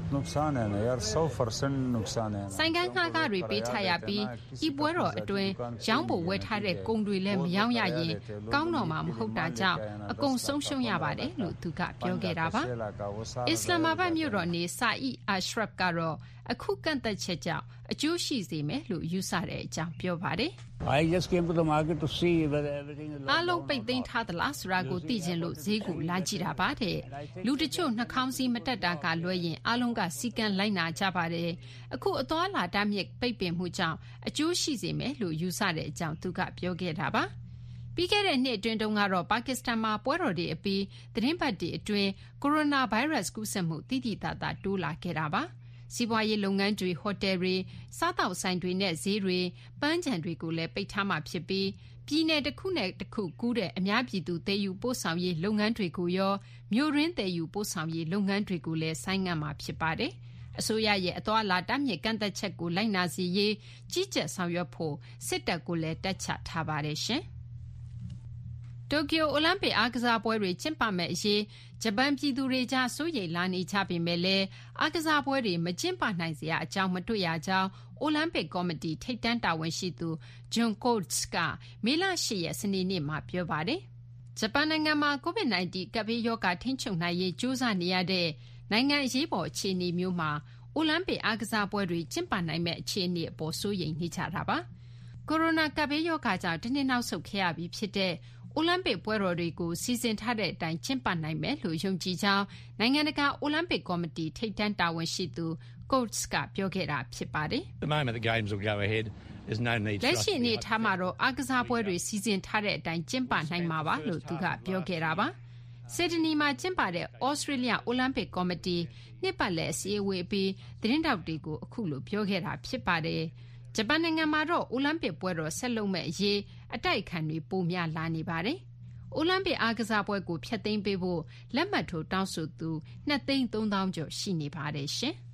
ဆိုင်ကန်းငှားကားတွေပေးထားရပြီးဤပွဲတော်အတွင်းရောင်းဖို့ဝယ်ထားတဲ့ကုန်တွေလည်းမရောင်းရရင်ကောင်းတော့မှာမဟုတ်တာကြောင့်အကုန်ဆုံးရှုံးရပါတယ်လို့သူကပြောခဲ့တာပါ။အစ္စလာမာဘတ်မြို့တော်နေဆာအီအာရှရပ်ကတော့အခုကန့်သက်ချက်ကြောင့်အကျိုးရှိစေမယ်လို့ယူဆတဲ့အကြောင်းပြောပါတယ်။ I just came to the market to see whether everything is အားလုံးပိတ်သိမ်းထားသလားဆိုတာကိုသိချင်လို့ဈေးကိုလာကြည့်တာပါတဲ့လူတချို့နှာခေါင်းစည်းမတက်တာကလွှဲရင်အားလုံးကစီကံလိုက်နာကြပါတယ်အခုအသွားလာတားမြစ်ပိတ်ပင်မှုကြောင့်အကျိုးရှိစေမယ်လို့ယူဆတဲ့အကြောင်းသူကပြောခဲ့တာပါပြီးခဲ့တဲ့နှစ်အတွင်းတုန်းကတော့ပါကစ္စတန်မှာပွဲတော်တွေအပြီးသတင်းပတ်တွေအတွင်းကိုရိုနာဗိုင်းရပ်စ်ကူးစက်မှုတိတိတသာတိုးလာခဲ့တာပါစီးပွားရေးလုပ်ငန်းတွေဟိုတယ်တွေစားတောက်ဆိုင်တွေနဲ့ဈေးတွေပန်းခြံတွေကိုလည်းပိတ်ထားမှာဖြစ်ပြီးပြည်내တစ်ခုနဲ့တစ်ခုကူးတဲ့အများပြည်သူသယ်ယူပို့ဆောင်ရေးလုပ်ငန်းတွေကိုရောမြို့ရင်းသယ်ယူပို့ဆောင်ရေးလုပ်ငန်းတွေကိုလည်းဆိုင်းငံ့မှာဖြစ်ပါတယ်အစိုးရရဲ့အသွားအလာတားမြစ်ကန့်သက်ချက်ကိုလိုက်နာစီရေးကြီးကြပ်ဆောင်ရွက်ဖို့စစ်တပ်ကိုလည်းတက်ချထားပါတယ်ရှင်တိုကျိုအိုလံပစ်အားကစားပွဲတွေကျင်းပမဲ့အရေးဂျပန်ပြည်သူတွေကြားစိုးရိမ်လာနေကြပေမဲ့လည်းအားကစားပွဲတွေမကျင်းပနိုင်စရာအကြောင်းမတွေ့ရကြောင်းအိုလံပစ်ကော်မတီထိပ်တန်းတာဝန်ရှိသူဂျွန်ကို့စ်ကမေလ၈ရက်စနေနေ့မှာပြောပါတယ်။ဂျပန်နိုင်ငံမှာကိုဗစ် ၁၉ ကပ်ဘေးရောဂါထိန်းချုပ်နိုင်ရေးကြိုးစားနေရတဲ့နိုင်ငံအရေးပေါ်အခြေအနေမျိုးမှာအိုလံပစ်အားကစားပွဲတွေကျင်းပနိုင်မဲ့အခြေအနေအပေါ်စိုးရိမ်နေကြတာပါ။ကိုရိုနာကပ်ဘေးရောဂါကြောင့်တနှစ်နောက်ဆုတ်ခဲ့ရပြီးဖြစ်တဲ့အိုလံပစ်ပွဲတော်တွေကိုစီစဉ်ထားတဲ့အတိုင်းကျင်းပနိုင်မယ်လို့ယုံကြည်ကြောင်းနိုင်ငံတကာအိုလံပစ်ကော်မတီထိပ်တန်းတာဝန်ရှိသူကို့စ်ကပြောခဲ့တာဖြစ်ပါတယ်။ The moment the games will go ahead there's no need လက်ရှိအနေထားမှာတော့အားကစားပွဲတွေစီစဉ်ထားတဲ့အတိုင်းကျင်းပနိုင်မှာပါလို့သူကပြောခဲ့တာပါ။စစ်ဒနီမှာကျင်းပတဲ့ဩစတြေးလျအိုလံပစ်ကော်မတီနှစ်ပတ်လည်အစည်းအဝေးပြီးသတင်းတောက်တွေကိုအခုလိုပြောခဲ့တာဖြစ်ပါတယ်။ဂျပန်နိုင်ငံမှာတော့အိုလံပစ်ပွဲတော်ဆက်လုပ်မဲ့အရေးအတိုက်အခံတွေပိုများလာနေပါတယ်။အိုလံပစ်အားကစားပွဲကိုဖျက်သိမ်းပေးဖို့လက်မှတ်ထိုးတောင်းဆိုသူနှစ်သိန်းသုံးသောင်းကျော်ရှိနေပါတယ်ရှင်။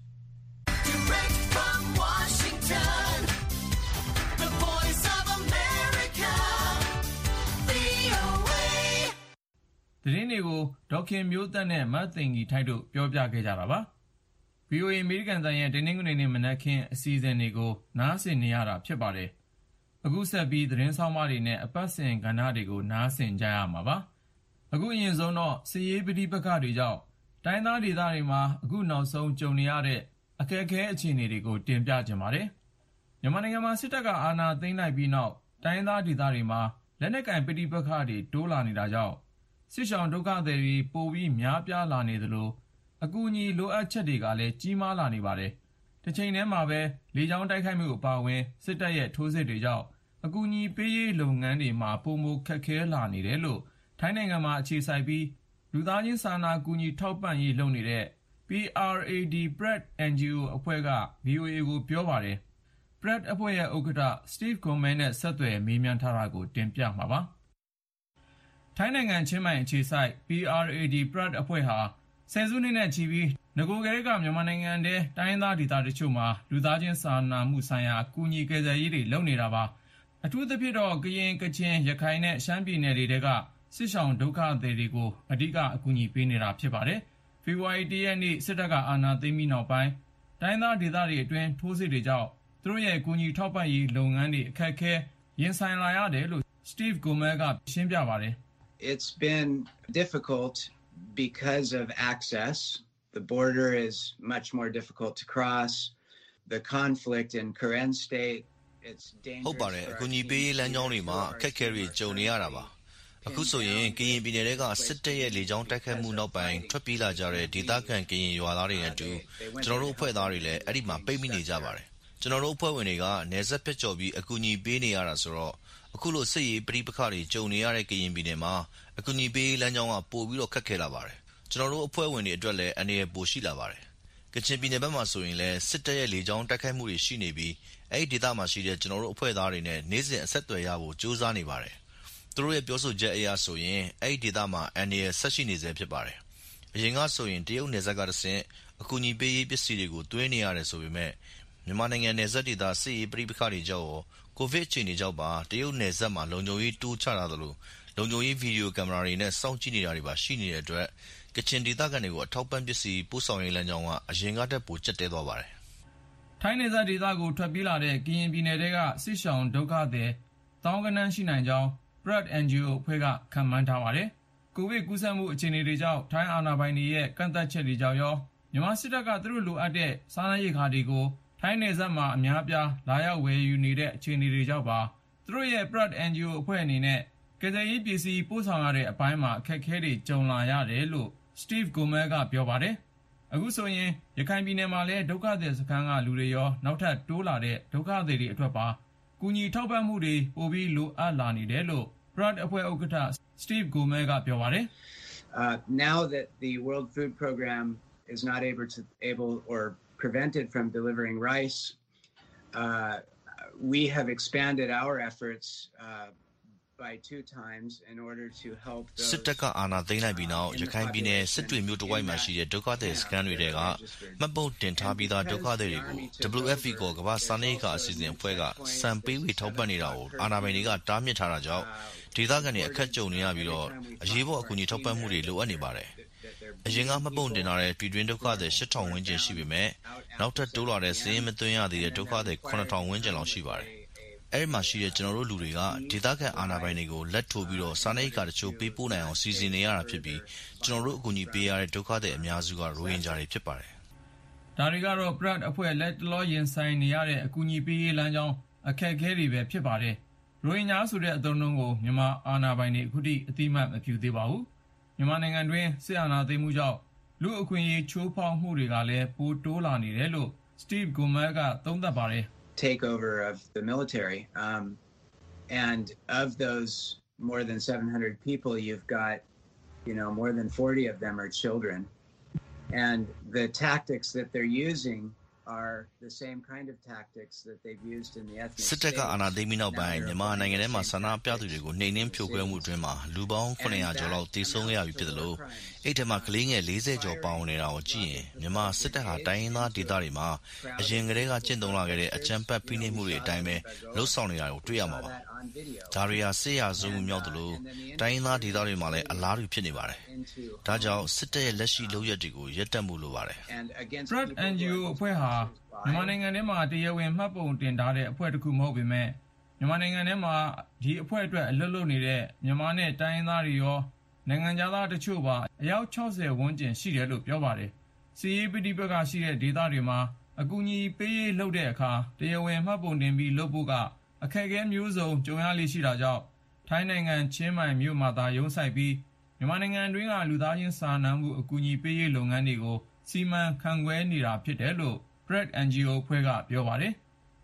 Direct from Washington, the voice of America, V O A သတင်းတွေကိုဒေါခင်မျိုးသက်နဲ့မတ်သိင်ကြီးထိုက်တို့ပြောပြခဲ့ကြတာပါ။ ဗွီအိုအေ အမေရိကန်တိုင်းရဲ့တင်းနှင်းကနေနေမနက်ခင်းအစီအစဉ်တွေကိုနားဆင်နေရတာဖြစ်ပါတယ်။အခုဆက်ပြီးသတင်းဆောင်မတွေနဲ့အပတ်စဉ်ကဏ္ဍတွေကိုနားဆင်ကြရမှာပါ။အခုအရင်ဆုံးတော့စစ်ရေးပဋိပက္ခတွေကြောင့်တိုင်းသားဒေသတွေမှာအခုနောက်ဆုံးကြုံနေရတဲ့အခက်အခဲအခြေအနေတွေကိုတင်ပြကြပါတယ်။မြန်မာနိုင်ငံမှာစစ်တပ်ကအာဏာသိမ်းလိုက်ပြီးနောက်တိုင်းသားဒေသတွေမှာလက်နက်ကင်ပဋိပက္ခတွေတိုးလာနေတာကြောင့်စစ်ရှောင်ဒုက္ခသည်တွေပိုပြီးများပြားလာနေသလိုအကူအညီလိုအပ်ချက်တွေကလည်းကြီးမားလာနေပါတယ်။တစ်ချိန်တည်းမှာပဲလေကြောင်းတိုက်ခိုက်မှုအပါအဝင်စစ်တပ်ရဲ့ထိုးစစ်တွေကြောင့်အအကူအညီပေးရေးလုပ်ငန်းတွေမှာပိုမိုခက်ခဲလာနေတယ်လို့ထိုင်းနိုင်ငံမှာအခြေစိုက်ပြီးလူသားချင်းစာနာကူညီထောက်ပံ့ရေးလုပ်နေတဲ့ P R A D Prat အန် ဂျီ အို အဖွဲ့က V O A ကိုပြောပါတယ်။ Prat အဖွဲ့ရဲ့ဥက္ကဋ္ဌ Steve Gomez နဲ့ဆက်သွယ်မေးမြန်းထားတာကိုတင်ပြမှာပါ။ထိုင်းနိုင်ငံချင်းမိုင်အခြေစိုက် P R A D Prat အဖွဲ့ဟာဆယ်စုနှစ်နဲ့ချီပြီးငကိုကလေးကမြန်မာနိုင်ငံထဲတိုင်းရင်းသားဒေသတချို့မှာလူသားချင်းစာနာမှုဆိုင်ရာကူညီကယ်ဆယ်ရေးတွေလုပ်နေတာပါ။အထူးသဖြင့်တော့ကရင်ကချင်ရခိုင်နဲ့ရှမ်းပြည်နယ်တွေကစစ်ရှောင်ဒုက္ခသည်တွေကိုအဓိကအကူအညီပေးနေတာဖြစ်ပါတယ်။ဖေဖော်ဝါရီလ ၁ ရက်နေ့စစ်တပ်ကအာဏာသိမ်းပြီးနောက်ပိုင်းတိုင်းသားဒေသတွေအတွင်းထိုးစစ်တွေကြောင့်သူတို့ရဲ့ကူညီထောက်ပံ့ရေးလုပ်ငန်းတွေအခက်အခဲရင်ဆိုင်လာရတယ်လို့ Steve Gomez ကရှင်းပြပါတယ်။ It's been difficult because of access. The border is much more difficult to cross. The conflict in Karen State, it's dangerous. ဟုတ်ပါတယ်အကူအညီပေးရေးလမ်းကြောင်းတွေမှာအခက်အခဲတွေကြုံနေရတာပါအခုဆိုရင်ကရင်ပြည်နယ်တွေကစစ်တပ်ရဲ့လေကြောင်းတိုက်ခိုက်မှုနောက်ပိုင်းထွက်ပြေးလာကြတဲ့ဒေသခံကရင်ရွာသားတွေနဲ့အတူကျွန်တော်တို့အဖွဲ့သားတွေလည်းအဲ့ဒီမှာပိတ်မိနေကြပါတယ်ကျွန်တော်တို့အဖွဲ့ဝင်တွေကနယ်စပ်ဖြတ်ကျော်ပြီးအကူအညီပေးနေရတာဆိုတော့အခုလိုစစ်ရေးပြည်ပခါတွေကြုံနေရတဲ့ကရင်ပြည်နယ်မှာအကူအညီပေးရေးလမ်းကြောင်းကပို့ပြီးတော့ခက်ခဲလာပါတယ်ကျွန်တော်တို့အဖွဲ့ဝင်တွေအတွက်လည်းအနေရပိုရှိလာပါတယ်ကချင်ပြည်နယ်ဘက်မှာဆိုရင်လည်းစစ်တပ်ရဲ့လေကြောင်းတိုက်ခိုက်မှုတွေရှိနေပြီးအဲ့ဒီဒေသမှာရှိတဲ့ကျွန်တော်တို့အဖွဲ့သားတွေနဲ့နေ့စဉ်အဆက်အသွယ်ရဖို့ကြိုးစားနေပါတယ်သူတို့ရဲ့ပြောဆိုချက်အရဆိုရင်အဲ့ဒီဒေသမှာအန်ဒီရဆက်ရှိနေစေဖြစ်ပါတယ်။အရင်ကဆိုရင်တရုတ်နယ်စပ်ကတဆင့်အကူအညီပေးရေးပစ္စည်းတွေကိုတွင်းနေရတယ်ဆိုပေမဲ့မြန်မာနိုင်ငံနယ်စပ်ဒေသစစ်ရေးပြည်ပခါတွေကြောင့်ကိုဗစ်အခြေအနေကြောင့်ပါတရုတ်နယ်စပ်မှာလုံခြုံရေးတိုးချတာလို့လုံခြုံရေးဗီဒီယိုကင်မရာတွေနဲ့စောင့်ကြည့်နေတာတွေပါရှိနေတဲ့အတွက်ကချင်ဒေသခံတွေကိုအထောက်ပံ့ပစ္စည်းပို့ဆောင်ရေးလမ်းကြောင်းကအရင်ကတည်းကပိုကျက်တဲသွားပါတယ်။ထိုင်းနယ်စပ်ဒေသကိုထွက်ပြေးလာတဲ့ကရင်ပြည်နယ်တွေကစစ်ရှောင်ဒုက္ခသည်တောင်းကနန်းရှိနိုင်ကြောင်းPrat အန် ဂျီ အို အဖွဲ့ကခန့်မှန်းထားပါတယ်။ကိုဗစ်ကူးစက်မှုအခြေအနေတွေကြောင့်ထိုင်းအာဏာပိုင်တွေရဲ့ကန့်သတ်ချက်တွေကြောင့်ရောမြန်မာစစ်တပ်ကသူတို့လိုအပ်တဲ့စားနပ်ရိက္ခာတွေကိုထိုင်းနယ်စပ်မှာအများအပြားလာရောက်ဝယ်ယူနေတဲ့အခြေအနေတွေကြောင့်ပါသူတို့ရဲ့ Prat အန် ဂျီ အို အဖွဲ့အနေနဲ့ကယ်ဆယ်ရေးပစ္စည်းပို့ဆောင်ရတဲ့အပိုင်းမှာအခက်အခဲတွေကြုံလာရတယ်လို့ Steve Gomez ကပြောပါတယ်။အခုဆိုရင်ရခိုင်ပြည်နယ်မှာလည်းဒုက္ခသည်စခန်းကလူတွေရောနောက်ထပ်တိုးလာတဲ့ဒုက္ခသည်တွေအတွက်ပါကူညီထောက်ပံ့မှုတွေပိုပြီးလိုအပ်လာနေတယ်လို့Prat အဖွဲ့ဥက္ကဋ္ဌ Steve Gomez ကပြောပါတယ်။ Now that the World Food Program is not able to able or prevented from delivering rice, uh, we have expanded our efforts uh, by two times in order to help those စစ်တပ်ကအာဏာသိမ်းလိုက်ပြီးနောက်ရခိုင်ပြည်နယ်စစ်တွေမြို့တဝိုက်မှာရှိတဲ့ဒုက္ခသည်စခန်းတွေကမှတ်ပုံတင်ထားပြီးသားဒုက္ခသည်တွေကို W F P ကိုကမ္ဘာ့စားနပ်ရိက္ခာအစီအစဉ်အဖွဲ့ကစံပေးဝေထောက်ပံ့နေတာကိုအာဏာပိုင်တွေကတားမြစ်ထားတာကြောင့်ဒေသခံတွေအခက်ကြုံနေရပြီးတော့အရေးပေါ်အကူအညီထောက်ပံ့မှုတွေလိုအပ်နေပါတယ်အရင်ကမှတ်ပုံတင်ထားတဲ့ပြည်တွင်းဒုက္ခသည်ရှစ်ထောင်ဝန်းကျင်ရှိပေမဲ့နောက်ထပ်တိုးလာတဲ့စည်ရင်မသွင်းရသေးတဲ့ဒုက္ခသည်ခုနှစ်ထောင်ဝန်းကျင်လောက်ရှိပါတယ်အဲ့ဒီမှာရှိတဲ့ကျွန်တော်တို့လူတွေကဒေသခံအာဏာပိုင်တွေကိုလက်ထိုးပြီးတော့စားနပ်ရိက္ခာတချို့ပေးပို့နိုင်အောင်စီစဉ်နေရတာဖြစ်ပြီးကျွန်တော်တို့အကူအညီပေးရတဲ့ဒုက္ခသည်အများစုကရိုဟင်ဂျာတွေဖြစ်ပါတယ်။ဒါတွေကတော့ Prat အဖွဲ့လက်တလောရင်ဆိုင်နေရတဲ့အကူအညီပေးရေးလမ်းကြောင်းအခက်အခဲတွေပဲဖြစ်ပါတယ်။ရိုဟင်ဂျာဆိုတဲ့အသုံးအနှုန်းကိုမြန်မာအာဏာပိုင်တွေအခုထိအတိအမှတ်မပြုသေးပါဘူး။မြန်မာနိုင်ငံတွင်းစစ်အာဏာသိမ်းမှုကြောင့်လူအခွင့်အရေးချိုးဖောက်မှုတွေကလည်းပိုတိုးလာနေတယ်လို့ Steve Gomez ကသုံးသပ်ပါတယ်။ takeover of the military. Um, and of those more than seven hundred people, you've got, you know, more than forty of them are children. And the tactics that they're using are the same kind of tactics that they've used in the ethnic states. စစ်တပ်ကအာဏာသိမ်းပြီးနောက်ပိုင်းမြန်မာနိုင်ငံထဲမှာဆန္ဒပြသူတွေကိုနှိမ်နင်းဖြိုခွဲမှုအတွင်းမှာလူပေါင်းခုနှစ်ရာကျော်လောက်တေဆုံးခဲ့ရပြီဖြစ်တယ်လို့အဲ့ထက်မှကလေးငယ်လေးဆယ်ကျော်ပေါင်းနေတာကိုကြည့်ရင်မြန်မာစစ်တပ်ဟာတိုင်းရင်းသားဒေသတွေမှာအရင်ကတည်းကကျင့်သုံးလာခဲ့တဲ့အကြမ်းဖက်ဖိနှိပ်မှုတွေအတိုင်းပဲလှုပ်ဆောင်နေတာကိုတွေ့ရမှာပါဒါတွေဟာစစ်ရာဇဝတ်မှုမြောက်တယ်လို့တိုင်းရင်းသားဒေသတွေမှာလည်းအလားတူဖြစ်နေပါတယ်ဒါကြောင့်စစ်တပ်ရဲ့လက်ရှိလုပ်ရက်တွေကိုရပ်တန့်မှုလိုပါတယ် Prat အန် ဂျီ အို အဖွဲ့ဟာမြန်မာနိုင်ငံထဲမှာတရားဝင်မှတ်ပုံတင်ထားတဲ့အဖွဲ့တစ်ခုမဟုတ်ပေမဲ့မြန်မာနိုင်ငံထဲမှာဒီအဖွဲ့အတွက်အလုပ်လုပ်နေတဲ့မြန်မာနဲ့တိုင်းရင်းသားတွေရောနိုင်ငံသားတချို့ပါအယောက်၆၀ဝန်းကျင်ရှိတယ်လို့ပြောပါတယ်။စီးပီဒီဘက်ကရှိတဲ့ဒေသတွေမှာအကူအညီပေးရေးလုပ်တဲ့အခါတရားဝင်မှတ်ပုံတင်ပြီးလုပ်ဖို့ကအခက်အခဲမျိုးစုံကြုံရလိမ့်ရှိတာကြောင့်ထိုင်းနိုင်ငံချင်းမိုင်မြို့မှာသာရုံးဆိုင်ပြီးမြန်မာနိုင်ငံတွင်းကလူသားချင်းစာနာမှုအကူအညီပေးရေးလုပ်ငန်းတွေကိုစီမံခန့်ခွဲနေတာဖြစ်တယ်လို့Prat အန် ဂျီ အို အဖွဲ့ကပြောပါတယ်။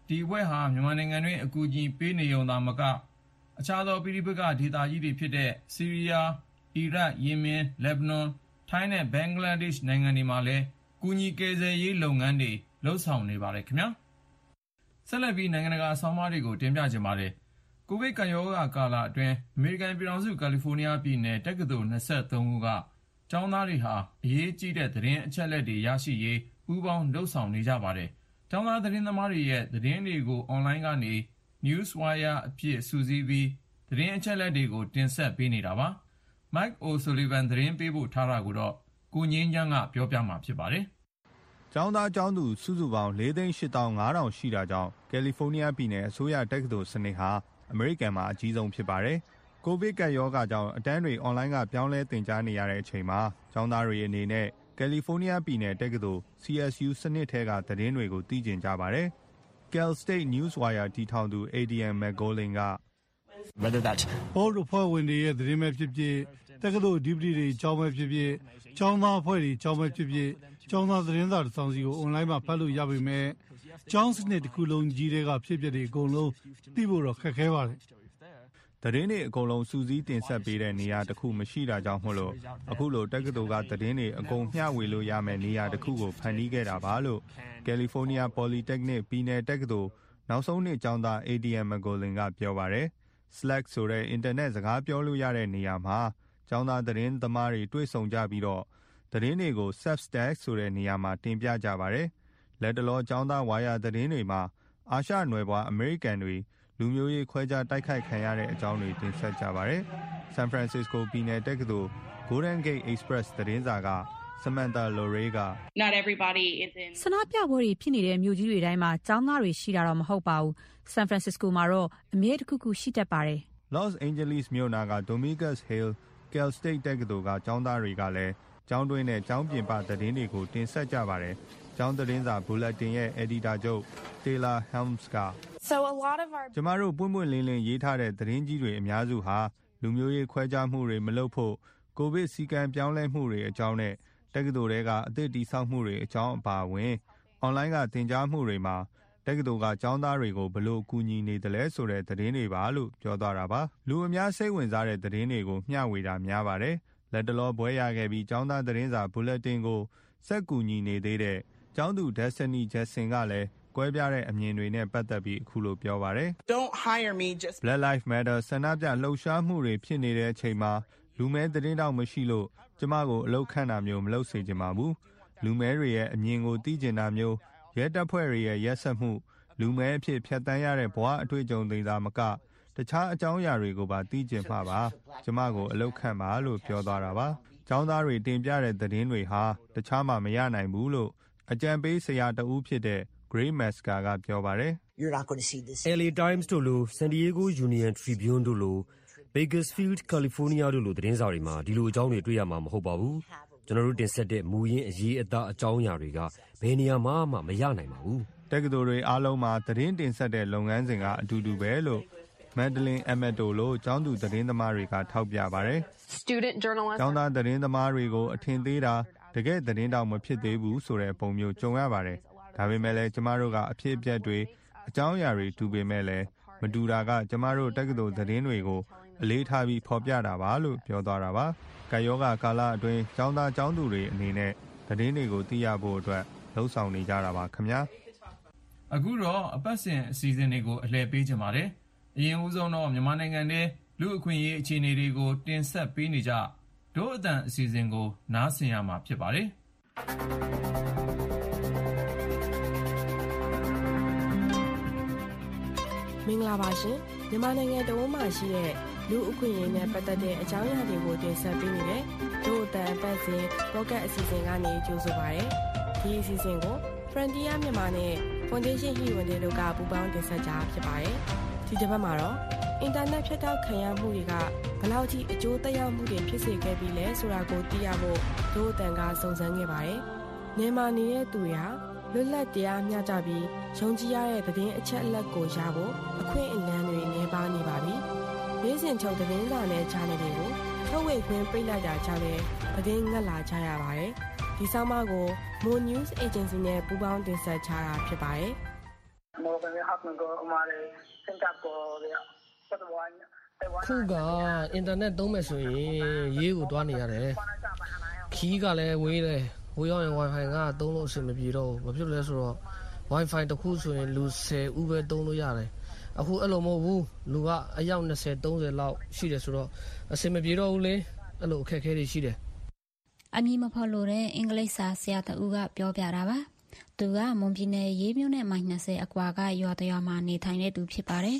ဒီအဖွဲ့ဟာမြန်မာနိုင်ငံတွင်အကူအညီပေးနေုံသာမကအခြားသောပြည်ပကဒေသကြီးတွေဖြစ်တဲ့ဆီးရီးယား၊အီရတ်၊ယီမင်၊လက်ဘနွန်၊ထိုင်းနဲ့ဘင်္ဂလားဒေ့ရှ်နိုင်ငံတွေမှာလည်းကူညီကယ်ဆယ်ရေးလုပ်ငန်းတွေလှုပ်ဆောင်နေပါတယ်ခင်ဗျာဆက်လက်ပြီးနိုင်ငံတကာဆောင်းပါးတွေကိုတင်ပြချင်ပါတယ်ကိုဗစ်ကပ်ရောဂါကာလအတွင်းအမေရိကန်ပြည်ထောင်စုကယ်လီဖိုးနီးယားပြည်နယ်တက္ကသိုလ်၂၃ခုကကျောင်းသားတွေဟာအရေးကြီးတဲ့သတင်းအချက်အလက်တွေရရှိရေးပူးပေါင်းလှုပ်ဆောင်နေကြပါတယ်ကျောင်းသားသတင်းသမားတွေရဲ့သတင်းတွေကိုအွန်လိုင်းကနေ Newswire အဖြစ်စုစည်းပြီးသတင်းအချက်အလက်တွေကိုတင်ဆက်ပေးနေတာပါ Mike O'Sullivan သတင်းပေးပို့ထားတာကိုတော့ကိုငင်းချမ်းကပြောပြမှာဖြစ်ပါတယ်ကျောင်းသားကျောင်းသူစုစုပေါင်း၄သိန်း၈သောင်း၅ထောင်ရှိတာကြောင့်ကယ်လီဖိုးနီးယားပြည်နယ်အစိုးရတက္ကသိုလ်စနစ်ဟာအမေရိကန်မှာအကြီးဆုံးဖြစ်ပါတယ်။ကိုဗစ်ကပ်ရောဂါကြောင့်အတန်းတွေအွန်လိုင်းကပြောင်းလဲသင်ကြားနေရတဲ့အချိန်မှာကျောင်းသားတွေအနေနဲ့ကယ်လီဖိုးနီးယားပြည်နယ်တက္ကသိုလ် C S U စနစ်ထဲကသတင်းတွေကိုသိကျင်ကြပါတယ်။ Cal State Newswire တည်ထောင်သူ Adrian McGolding က Board အဖွဲ့ဝင်တွေရဲ့သတင်းပဲဖြစ်ဖြစ်တက္ကသိုလ် Deputy တွေကျောင်းပဲဖြစ်ဖြစ်ကျောင်းသားအဖွဲ့တွေကျောင်းပဲဖြစ်ဖြစ်ကျောင်းသားသတင်းစာတစ်စောင်စီကို online မှာဖတ်လို့ရပေမဲ့ကျောင်းစနစ်တစ်ခုလုံးကြီးတွေကဖြစ်ဖြစ်တွေအကုန်လုံးသိဖို့တော့ခက်ခဲပါတယ်သတင်းတွေအကုန်လုံးစူးစီးတင်ဆက်ပေးတဲ့နေရာတစ်ခုမရှိတာကြောင့်မို့လို့အခုလိုတက္ကသိုလ်ကသတင်းတွေအကုန်မျှဝေလို့ရမယ့်နေရာတစ်ခုကိုဖန်တီးခဲ့တာပါလို့ California Polytechnic ပြည်နယ်တက္ကသိုလ်နောက်ဆုံးနှစ်ကျောင်းသား Adrian McGolding ကပြောပါတယ်။ Slack ဆိုတဲ့ internet စကားပြောလို့ရတဲ့နေရာမှာကျောင်းသားသတင်းသမားတွေတွေ့ဆုံကြပြီးတော့သတင်းတွေကို Substack ဆိုတဲ့နေရာမှာတင်ပြကြပါတယ်။လက်တလောကျောင်းသားဝါယာသတင်းတွေမှာအာရှနွယ်ဖွားအမေရိကန်တွေလူမျိုးရေးခွဲခြားတိုက်ခိုက်ခံရတဲ့အကြောင်းတွေတင်ဆက်ကြပါတယ်။ San Francisco ပြည်နယ်တက္ကသိုလ် Golden Gate Express သတင်းစာက Samantha Lorey က Not everybody is in ဆန္ဒပြပွဲတွေဖြစ်နေတဲ့မြို့ကြီးတွေတိုင်းမှာကျောင်းသားတွေရှိတာတော့မဟုတ်ပါဘူး။ San Francisco မှာတော့အမြဲတစ်ခုခုရှိတတ်ပါတယ်။ Los Angeles မြို့နာက Dominguez Hill Cal State တက္ကသိုလ်ကကျောင်းသားတွေကလည်းကျောင်းတွင်းနဲ့ကျောင်းပြင်ပသတင်းတွေကိုတင်ဆက်ကြပါတယ်။ကျောင်းသတင်းစာ Bulletin ရဲ့ editor ချုပ် Taylor Helms က So a lot of our ကျမတို့ပွင့်ပွင့်လင်းလင်းရေးထားတဲ့သတင်းကြီးတွေအများစုဟာလူမျိုးရေးခွဲခြားမှုတွေမလုပ်ဖို့ကိုဗစ်စည်းကမ်းပြောင်းလဲမှုတွေအကြောင်းနဲ့တက္ကသိုလ်တွေကအသစ်တည်ဆောက်မှုတွေအကြောင်းအပါအဝင်အွန်လိုင်းကသင်ကြားမှုတွေမှာတက္ကသိုလ်ကကျောင်းသားတွေကိုဘလို့ကူညီနေတယ်လဲဆိုတဲ့သတင်းတွေပါလို့ပြောသွားတာပါလူအများစိတ်ဝင်စားတဲ့သတင်းတွေကိုမျှဝေတာများပါတယ်လက်တလောဘွဲရခဲ့ပြီးကျောင်းသားသတင်းစာ Bulletin ကိုစက်ကူညီနေသေးတဲ့ကျောင်းသူ Destiny Jackson ကလည်းကွဲပြားတဲ့အမြင်တွေနဲ့ပတ်သက်ပြီးအခုလိုပြောပါတယ် Don't hire me just Black Lives Matter ဆန္ဒပြလှုပ်ရှားမှုတွေဖြစ်နေတဲ့အချိန်မှာလူမဲသတင်းတောက်မရှိလို့ကျမကိုအလုပ်ခန့်တာမျိုးမလုပ်စေချင်ပါဘူးလူမဲတွေရဲ့အမြင်ကိုသိကျင်တာမျိုးရဲတပ်ဖွဲ့တွေရဲ့ရက်စက်မှုလူမဲအဖြစ်ဖြတ်တန်းရတဲ့ဘဝအတွေ့အကြုံတွေသာမကတခြားအကြောင်းအရာတွေကိုပါသိကျင်မှာပါကျမကိုအလုပ်ခန့်ပါလို့ပြောသွားတာပါကျောင်းသားတွေတင်ပြတဲ့သတင်းတွေဟာတခြားမှမရနိုင်ဘူးလို့အကြံပေးဆရာတဦးဖြစ်တဲ့Gray Masker ကပြောပါတယ် You're not going to see this L A Times တို့လို San Diego Union Tribune တို့လို Bakersfield California တို့လိုသတင်းစာတွေမှာဒီလိုအကြောင်းတွေတွေ့ရမှာမဟုတ်ပါဘူးကျွန်တော်တို့တင်ဆက်တဲ့မူရင်းအရေးအသားအကြောင်းအရာတွေကဘယ်နေရာမှမရနိုင်ပါဘူးတက္ကသိုလ်တွေအားလုံးမှာသတင်းတင်ဆက်တဲ့လုပ်ငန်းစဉ်ကအတူတူပဲလို့ Madeline Amato လို့ကျောင်းသူသတင်းသမားတွေကထောက်ပြပါတယ် Student journalists ကျောင်းသားသတင်းသမားတွေကိုအထင်သေးတာတကယ်သတင်းတောင်မဖြစ်သေးဘူးဆိုတဲ့ပုံမျိုးကြုံရပါတယ်ဒါပေမဲ့လည်းကျမတို့ကအဖြစ်အပျက်တွေအကြောင်းအရာတွေတူပေမဲ့လည်းမတူတာကကျမတို့တက္ကသိုလ်သတင်းတွေကိုအလေးထားပြီးဖော်ပြတာပါလို့ပြောသွားတာပါ။ကာယောဂကာလအတွင်းကျောင်းသားကျောင်းသူတွေအနေနဲ့သတင်းတွေကိုသိရဖို့အတွက်လှုံ့ဆော်နေကြတာပါခင်ဗျာ။အခုတော့အပတ်စဉ်အစီအစဉ်တွေကိုအလှည့်ပေးကြပါတယ်။အရင်ဦးဆုံးတော့မြန်မာနိုင်ငံရဲ့လူအခွင့်အရေးအခြေအနေတွေကိုတင်ဆက်ပေးနေကြဒို့အတန်အစီအစဉ်ကိုနားဆင်ရမှာဖြစ်ပါတယ်။မင်္ဂလာပါရှင်မြန်မာနိုင်ငံတဝန်းမှာရှိတဲ့လူအခွင့်အရေးနဲ့ပတ်သက်တဲ့အကြောင်းအရာတွေကိုတင်ဆက်ပေးနေတဲ့ဒို့အတန်အပတ်စဉ်ပေါ့ကတ်အစီအစဉ်ကနေကြိုဆိုပါရစေဒီအစီအစဉ်ကို Frontier မြန်မာနဲ့ Foundation Hiwande တို့ကပူးပေါင်းတင်ဆက်ကြဖြစ်ပါတယ်ဒီတစ်ပတ်မှာတော့အင်တာနက်ဖြတ်တောက်ခံရမှုတွေကဘယ်လောက်ထိအကျိုးသက်ရောက်မှုတွေဖြစ်စေခဲ့ပြီးလဲဆိုတာကိုသိရဖို့ဒို့အတန်ကစုံစမ်းခဲ့ပါတယ်နေမှာနေတဲ့သူတွေဟာလွတ်လပ်တရားမျှတပြီးယုံကြည်ရတဲ့သတင်းအချက်အလက်ကိုရဖို့အခွင့်အလမ်းတွေနှဲပါနေပါပြီ။နေ့စဉ်ချုပ်သတင်းစာနဲ့ဂျာနယ်တွေကိုထုတ်ဝေခွင့်ပိတ်လိုက်တာကြောင့်လည်းသတင်းငတ်လာကြရပါတယ်။ဒီဆောင်းပါးကို Mo News Agency နဲ့ပူးပေါင်းတင်ဆက်ချတာဖြစ်ပါတယ်။ခုကအင်တာနက်သုံးမယ်ဆိုရင်ရေးကိုတွားနေရတယ်ခီးကလည်းဝေးတယ်ဝေးရောက်ရင် Wi-Fi ကသုံးလို့အဆင်မပြေတော့ဘူးဘာဖြစ်လဲဆိုတော့ Wi-Fi တစ်ခုဆိုရင်လူဆယ်ဦးပဲသုံးလို့ရတယ်အခုအဲ့လိုမဟုတ်ဘူးလူကအယောက်20 30လောက်ရှိတယ်ဆိုတော့အဆင်မပြေတော့ဘူးလေအဲ့လိုအခက်အခဲတွေရှိတယ်အမည်မဖော်လို့တဲ့အင်္ဂလိပ်စာဆရာတဦးကပြောပြတာပါသူကမွန်ပြည်နယ်ရေးမြို့နဲ့မိုင်20အကွာကရွာတရွာမှာနေထိုင်တဲ့သူဖြစ်ပါတယ်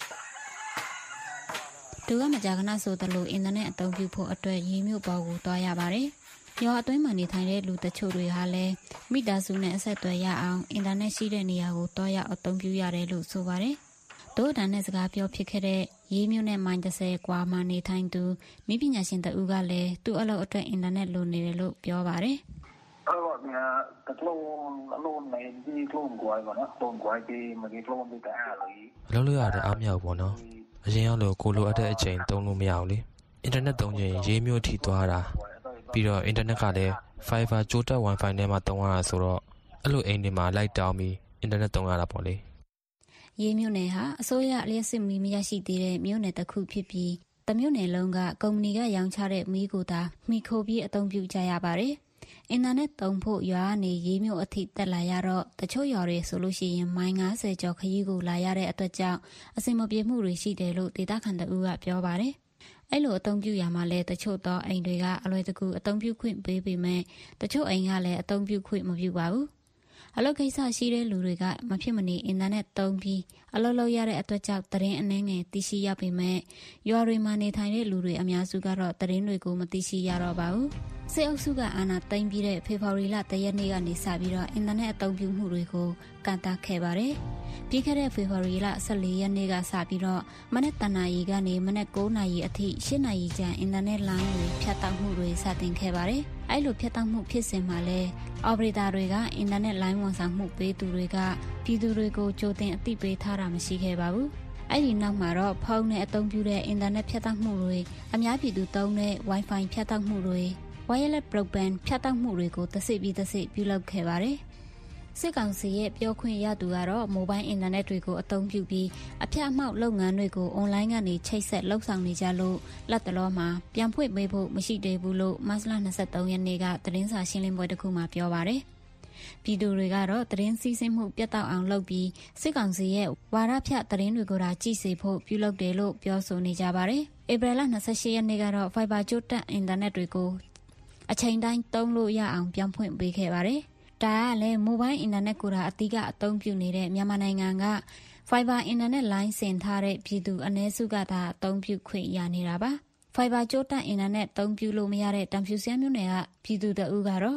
သူကမကြာခဏဆိုသလိုအင်တာနက်အသုံးပြုဖို့အတွက်ရေးမြို့ပေါ်ကိုတွားရပါတယ်ရွာအတွင်းမှာနေထိုင်တဲ့လူတချို့တွေဟာလည်းမိသားစုနဲ့အဆက်အသွယ်ရအောင်အင်တာနက်ရှိတဲ့နေရာကိုတွားရအသုံးပြုရတယ်လို့ဆိုပါတယ်တို့အတန်းနဲ့စကားပြောဖြစ်ခဲ့တဲ့ရေးမြို့နဲ့မိုင်30ကွာမှာနေထိုင်သူမိပညာရှင်တဦးကလည်းသူ့အလုပ်အတွက်အင်တာနက်လိုနေတယ်လို့ပြောပါတယ်အဲ့တော့ဒီကတလုံးအလုံးနဲ့ဒီကလုံးကွာပေါ့နော်လုံးကွာကြီးမကြီးလုံးဒီတာလေအလုပ်လုပ်ရတဲ့အားမြောက်ပေါ့နော်အရင်ကလို့ကိုလိုအပ်တဲ့အချိန်သုံးလို့မရဘူးလေအင်တာနက်သုံးချိန်ရေးမြို့ထိသွားတာပြီးတော့အင်တာနက်ကလည်း Fiber ကြိုးတက် Wi-Fi နဲ့မှသုံးရတာဆိုတော့အဲ့လိုအိမ်တွေမှာလိုက်တောင်းပြီးအင်တာနက်သုံးရတာပေါ့လေရေးမြို့နယ်ဟာအစိုးရအလျှက်စစ်မီမရရှိသေးတဲ့မြို့နယ်တစ်ခုဖြစ်ပြီးတမြို့နယ်လုံးကကုမ္ပဏီကရောင်းချတဲ့မီးကိုသာမိခိုးပြီးအသုံးပြုကြရပါတယ်အင်တာနက်သုံးဖို့ရွာကနေရေးမြို့အထိတက်လာရတော့တချို့ရွာတွေဆိုလို့ရှိရင်မိုင်50ကျော်ခရီးကိုလာရတဲ့အတွက်ကြောင့်အဆင်မပြေမှုတွေရှိတယ်လို့ဒေသခံတအူးကပြောပါတယ်အဲ့လိုအသုံးပြုရမှာလဲတချို့သောအိမ်တွေကအလွယ်တကူအသုံးပြုခွင့်ပေးပေမဲ့တချို့အိမ်ကလည်းအသုံးပြုခွင့်မပြုပါဘူးအလုပ်ကိစ္စရှိတဲ့လူတွေကမဖြစ်မနေအင်တာနက်သုံးပြီးအလုပ်လုပ်ရတဲ့အတွက်ကြောင့်သတင်းအနှဲငယ်သိရှိရပေမဲ့ရွာတွေမှာနေထိုင်တဲ့လူတွေအများစုကတော့သတင်းတွေကိုမသိရှိရတော့ပါဘူးစစ်အုပ်စုကအာဏာသိမ်းပြီးတဲ့ဖေဖော်ဝါရီလတရက်နေ့ကနေစပြီးတော့အင်တာနက်အသုံးပြုမှုတွေကိုကန့်သတ်ခဲ့ပါတယ်ပြီးခဲ့တဲ့ဖေဖော်ဝါရီလ14ရက်နေ့ကစပြီးတော့မနက်တနာရီကနေမနက်9နာရီအထိ8နာရီကြာအင်တာနက်လိုင်းတွေဖြတ်တောက်မှုတွေစတင်ခဲ့ပါတယ်အဲ့လိုဖြတ်တောက်မှုဖြစ်စဉ်မှာလဲအော်ပရေတာတွေကအင်တာနက်လိုင်းဝန်ဆောင်မှုပေးသူတွေကပြည်သူတွေကိုကြိုတင်အသိပေးထားတာမရှိခဲ့ပါဘူးအဲ့ဒီနောက်မှာတော့ဖုန်းနဲ့အသုံးပြုတဲ့အင်တာနက်ဖြတ်တောက်မှုတွေအများပြည်သူသုံးတဲ့ Wi-Fi ဖြတ်တောက်မှုတွေ Wireless Broadband ဖြတ်တောက်မှုတွေကိုတစ်စိတ်ပြီးတစ်စိတ်ပြုလုပ်ခဲ့ပါတယ်စစ်ကောင်စီရဲ့ပြောခွင့်ရသူကတော့မိုဘိုင်းအင်တာနက်တွေကိုအသုံးပြုပြီးအဖျက်အမှောက်လုပ်ငန်းတွေကိုအွန်လိုင်းကနေချိတ်ဆက်လှုပ်ဆောင်နေကြလို့လက်တလောမှာပြန်ဖွင့်ပေးဖို့မရှိသေးဘူးလို့မတ်လ23ရက်နေ့ကသတင်းစာရှင်းလင်းပွဲတစ်ခုမှာပြောပါတယ်။ပြည်သူတွေကတော့သတင်းစီးဆင်းမှုပြတ်တောက်အောင်လုပ်ပြီးစစ်ကောင်စီရဲ့ဝါဒဖြတ်သတင်းတွေကိုဒါကြည့်စေဖို့ပြုလုပ်တယ်လို့ပြောဆိုနေကြပါတယ်။ဧပြီလ28ရက်နေ့ကတော့ Fiber ကြိုးတက်အင်တာနက်တွေကိုအချိန်တိုင်းသုံးလို့ရအောင်ပြန်ဖွင့်ပေးခဲ့ပါတယ်။ဒါကလည်းမိုဘိုင်းအင်တာနက်ကိုဒါအတိကအသုံးပြုနေတဲ့မြန်မာနိုင်ငံက Fiber အင်တာနက်လိုင်းဆင်ထားတဲ့ပြည်သူအ ਨੇ စုကဒါအသုံးပြုခွင့်ရနေတာပါ Fiber ကြိုးတက်အင်တာနက်သုံးပြုလို့မရတဲ့တံဖြူစရမြို့နယ်ကပြည်သူတအူးကတော့